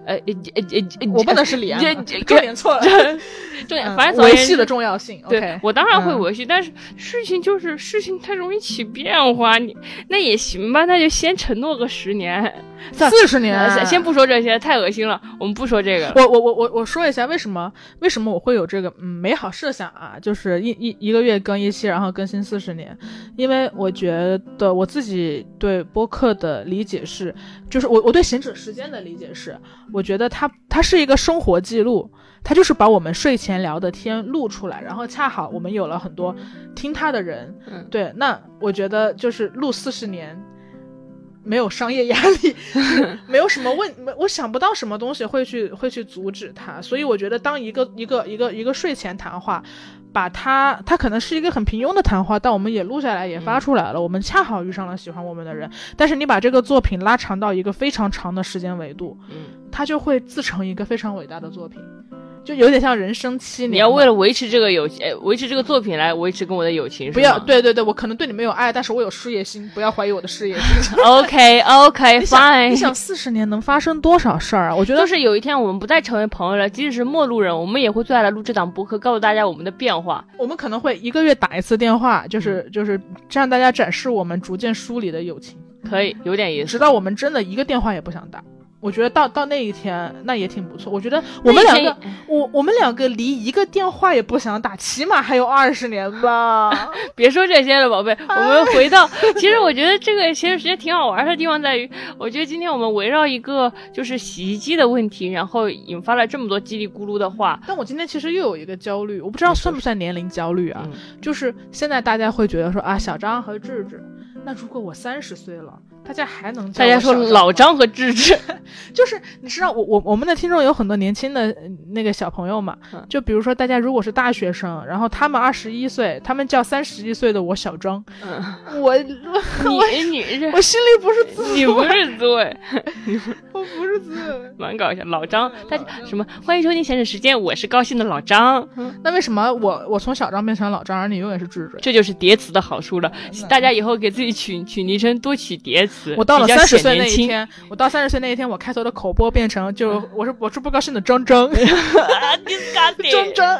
我不能是李安，重点错了， 重点反正维系的重要性。 对 okay, 我当然会维系，但是事情太容易起变化，你那也行吧，那就先承诺个10年、 40年， 先不说这些，太恶心了，我们不说这个。 我说一下为什么我会有这个美好设想啊，就是一个月更一期，然后更新40年，因为我觉得我自己对播客的理解是，就是我对闲者时间的理解是，我觉得它是一个生活记录，它就是把我们睡前聊的天录出来，然后恰好我们有了很多听它的人，对，那我觉得就是录40年没有商业压力，没有什么我想不到什么东西会去阻止它，所以我觉得当一个睡前谈话，把它可能是一个很平庸的谈话，但我们也录下来也发出来了，我们恰好遇上了喜欢我们的人，但是你把这个作品拉长到一个非常长的时间维度，它就会自成一个非常伟大的作品，就有点像人生7年。 你要为了维持这个维持这个作品来维持跟我的友情， 不要，对，我可能对你没有爱，但是我有事业心，不要怀疑我的事业心。 OK fine。 你想40年能发生多少事儿啊？我觉得就是有一天我们不再成为朋友了，即使是陌路人，我们也会坐下来录这档播客，告诉大家我们的变化。 我们可能会1个月打一次电话，就是让大家展示我们逐渐疏离的友情。 可以，有点意思。 直到我们真的一个电话也不想打。我觉得到那一天那也挺不错。我觉得我们两个离一个电话也不想打，起码还有20年吧。 别说这些了，宝贝，我们回到其实我觉得这个闲着时间挺好玩的地方在于，我觉得今天我们围绕一个就是洗衣机的问题，然后引发了这么多叽里咕噜的话。 但我今天其实又有一个焦虑，我不知道算不算年龄焦虑啊，就是现在大家会觉得说啊，小张和智智，那如果我30岁了，大家还能叫我大家说老张和智智就是你知道我们的听众有很多年轻的那个小朋友嘛，就比如说大家如果是大学生，然后他们21岁，他们叫31岁的我小张，我心里不是滋味， 你不是滋味我不是滋味， 蛮搞笑。老张他什么欢迎收听闲着时间，我是高兴的老张。 那为什么我从小张变成老张，而你永远是智智？ 这就是叠词的好处了，大家以后给自己取昵称多取叠词。 我到了30岁那一天，我开头的口播变成就我是不高兴的张张张张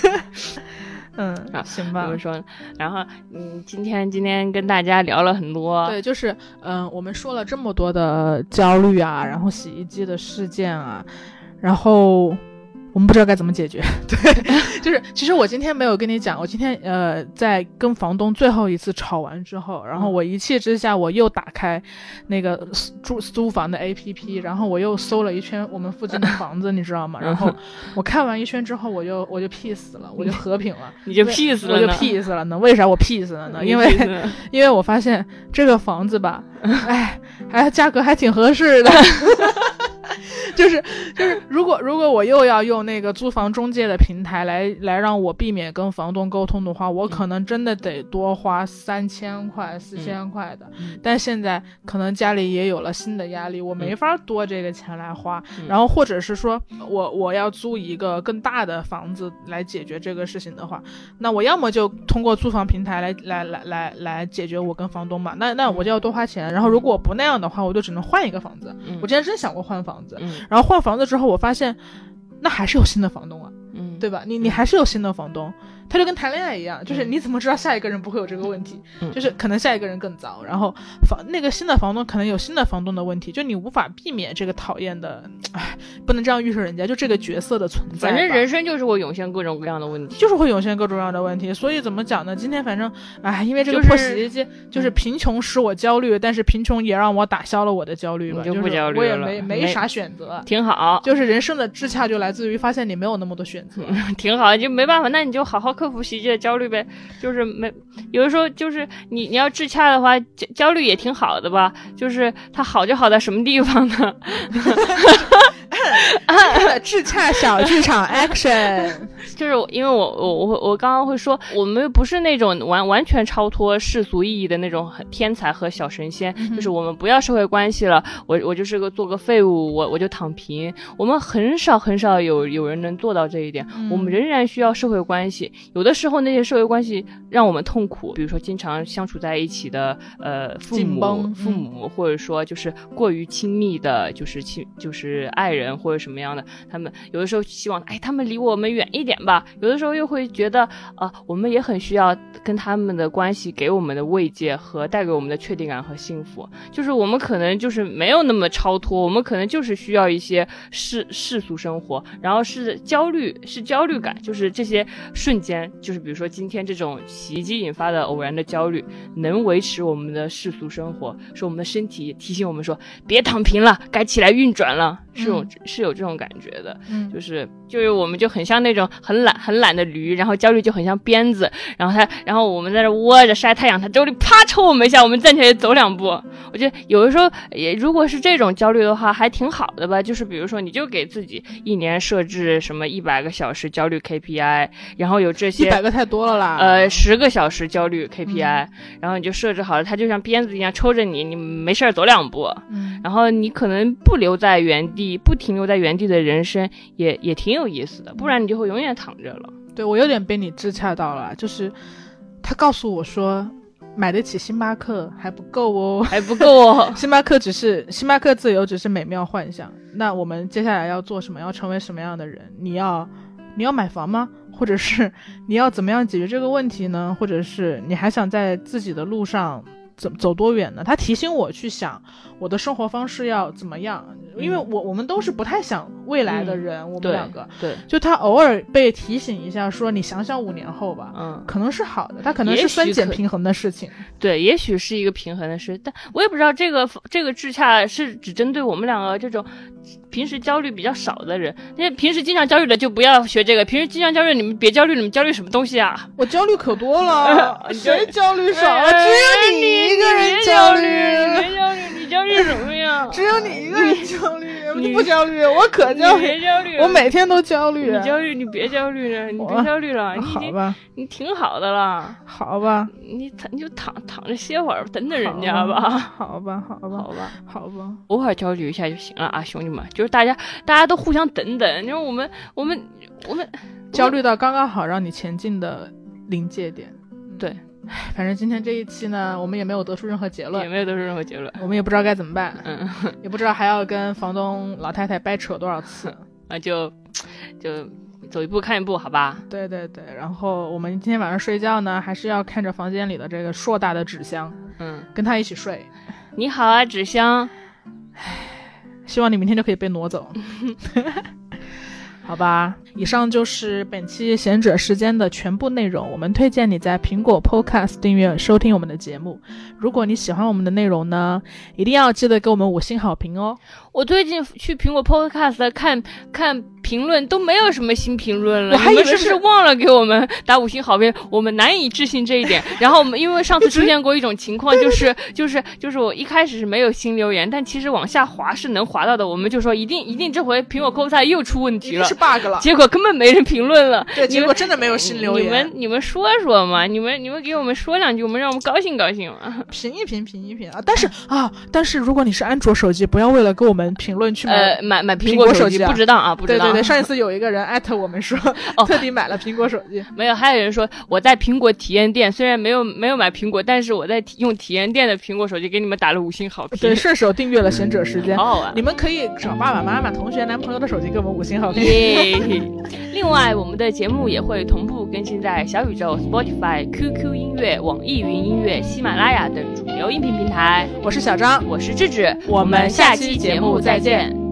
行吧， 怎么说？然后今天跟大家聊了很多， 对，就是我们说了这么多的焦虑啊，然后洗衣机的事件啊，然后我们不知道该怎么解决。对，就是其实我今天没有跟你讲，我今天在跟房东最后一次吵完之后，然后我一气之下我又打开那个租房的 APP， 然后我又搜了一圈我们附近的房子，你知道吗？然后我看完一圈之后，我就 peace 了，我就和平了。 你就 peace 了呢？ 我就 peace 了呢？为啥我 peace 了呢？因为我发现这个房子吧，还价格还挺合适的。就是如果我又要用那个租房中介的平台来让我避免跟房东沟通的话，我可能真的得多花3000块4000块的，但现在可能家里也有了新的压力，我没法多这个钱来花，然后或者是说我要租一个更大的房子来解决这个事情的话，那我要么就通过租房平台来解决我跟房东嘛，那我就要多花钱，然后如果我不那样的话，我就只能换一个房子。我之前真想过换房子，然后换房子之后我发现那还是有新的房东啊，对吧？你还是有新的房东，他就跟谈恋爱一样，就是你怎么知道下一个人不会有这个问题，就是可能下一个人更糟，然后那个新的房东可能有新的房东的问题，就你无法避免这个讨厌的，不能这样预设人家，就这个角色的存在。 反正人生就是会涌现各种各样的问题， 就是会涌现各种各样的问题，所以怎么讲呢？今天反正因为这个破洗衣机，就是贫穷使我焦虑，但是贫穷也让我打消了我的焦虑吧， 就不焦虑了， 我也没啥选择， 挺好。 就是人生的智洽就来自于发现你没有那么多选择， 挺好，就没办法，那你就好好克服洗衣机的焦虑呗。就是有的时候就是你要智洽的话，焦虑也挺好的吧，就是它好就好在什么地方呢？ 智洽小剧场 action， 就是因为我刚刚会说，我们不是那种完全超脱世俗意义的那种天才和小神仙，就是我们不要社会关系了，我就是做个废物，我就躺平。我们很少有人能做到这一点，我们仍然需要社会关系。有的时候那些社会关系让我们痛苦，比如说经常相处在一起的父母，或者说就是过于亲密的，就是爱人。 或者什么样的，他们有的时候希望他们离我们远一点吧，有的时候又会觉得我们也很需要跟他们的关系给我们的慰藉和带给我们的确定感和幸福，就是我们可能就是没有那么超脱，我们可能就是需要一些世俗生活，然后是焦虑感，就是这些瞬间，就是比如说今天这种洗衣机引发的偶然的焦虑能维持我们的世俗生活，是我们的身体提醒我们说别躺平了，该起来运转了，是有这种感觉的，就是我们就很像那种很懒的驴，然后焦虑就很像鞭子，然后我们在这窝着晒太阳，它周里啪抽我们一下，我们站起来走2步。我觉得有的时候如果是这种焦虑的话还挺好的吧，就是比如说你就给自己一年设置什么100个小时焦虑 KPI， 然后有这些 100个太多了啦 ，10个小时焦虑 KPI，然后你就设置好了，它就像鞭子一样抽着你没事走2步，然后你可能不停留在原地的人生也挺有意思的，不然你就会永远躺着了。 对，我有点被你支洽到了，就是他告诉我说买得起星巴克还不够哦，星巴克自由只是美妙幻想，那我们接下来要做什么，要成为什么样的人？你要买房吗？或者是你要怎么样解决这个问题呢？或者是你还想在自己的路上走多远呢？他提醒我去想我的生活方式要怎么样，因为我们都是不太想未来的人，我们两个对， 就他偶尔被提醒一下说你想想5年后吧，可能是好的，他可能是酸碱平衡的事情， 对，也许是一个平衡的事，但我也不知道这个智洽是只针对我们两个这种平时焦虑比较少的人，因为平时经常焦虑的就不要学这个，平时经常焦虑你们别焦虑，你们焦虑什么东西啊？ 我焦虑可多了谁焦虑少了？只有你一个人焦虑， 别焦虑，你焦虑什么呀？ 只有你一个人焦虑，你不焦虑，我可焦虑， 别焦虑， 我每天都焦虑。 你焦虑，你别焦虑了，你别焦虑了， 好吧， 你挺好的了， 好吧， 你就躺着歇会儿，等等人家吧， 好吧， 偶尔焦虑一下就行了啊，兄弟们，就是大家都互相等等，因为我们焦虑到刚刚好让你前进的临界点， 对。 反正今天这一期呢，我们也没有得出任何结论，我们也不知道该怎么办，也不知道还要跟房东老太太掰扯多少次啊，就走一步看一步，好吧？ 对，然后我们今天晚上睡觉呢，还是要看着房间里的这个硕大的纸箱，跟他一起睡。 你好啊，纸箱， 希望你明天就可以被挪走。好吧，以上就是本期贤者时间的全部内容。我们推荐你在苹果 Podcast 订阅收听我们的节目。如果你喜欢我们的内容呢，一定要记得给我们5星好评哦。 我最近去苹果 Podcast 看评论都没有什么新评论了， 我还以为你们是不是忘了给我们打5星好评？我们难以置信这一点。然后我们因为上次出现过一种情况，就是我一开始是没有新留言，但其实往下滑是能滑到的。我们就说一定这回苹果 Podcast 又出问题了， 是 bug 了。 结果根本没人评论了。 对，结果真的没有新留言。 你们说说嘛，你们给我们说2句，让我们高兴高兴嘛。 评一评啊！但是如果你是安卓手机，不要为了给我们评论去买苹果手机，不知道啊，不知道。 对，上一次有一个人艾特我们说，特地买了苹果手机。 没有，还有人说我在苹果体验店，虽然没有买苹果，但是我在用体验店的苹果手机给你们打了5星好评。 对，顺手订阅了贤者时间， 好好玩。 你们可以找爸爸妈妈、同学、男朋友的手机给我们5星好评。 另外，我们的节目也会同步更新在小宇宙、Spotify、QQ 音乐、网易云音乐、喜马拉雅等主流音频平台。 我是小张， 我是智智， 我们下期节目再见。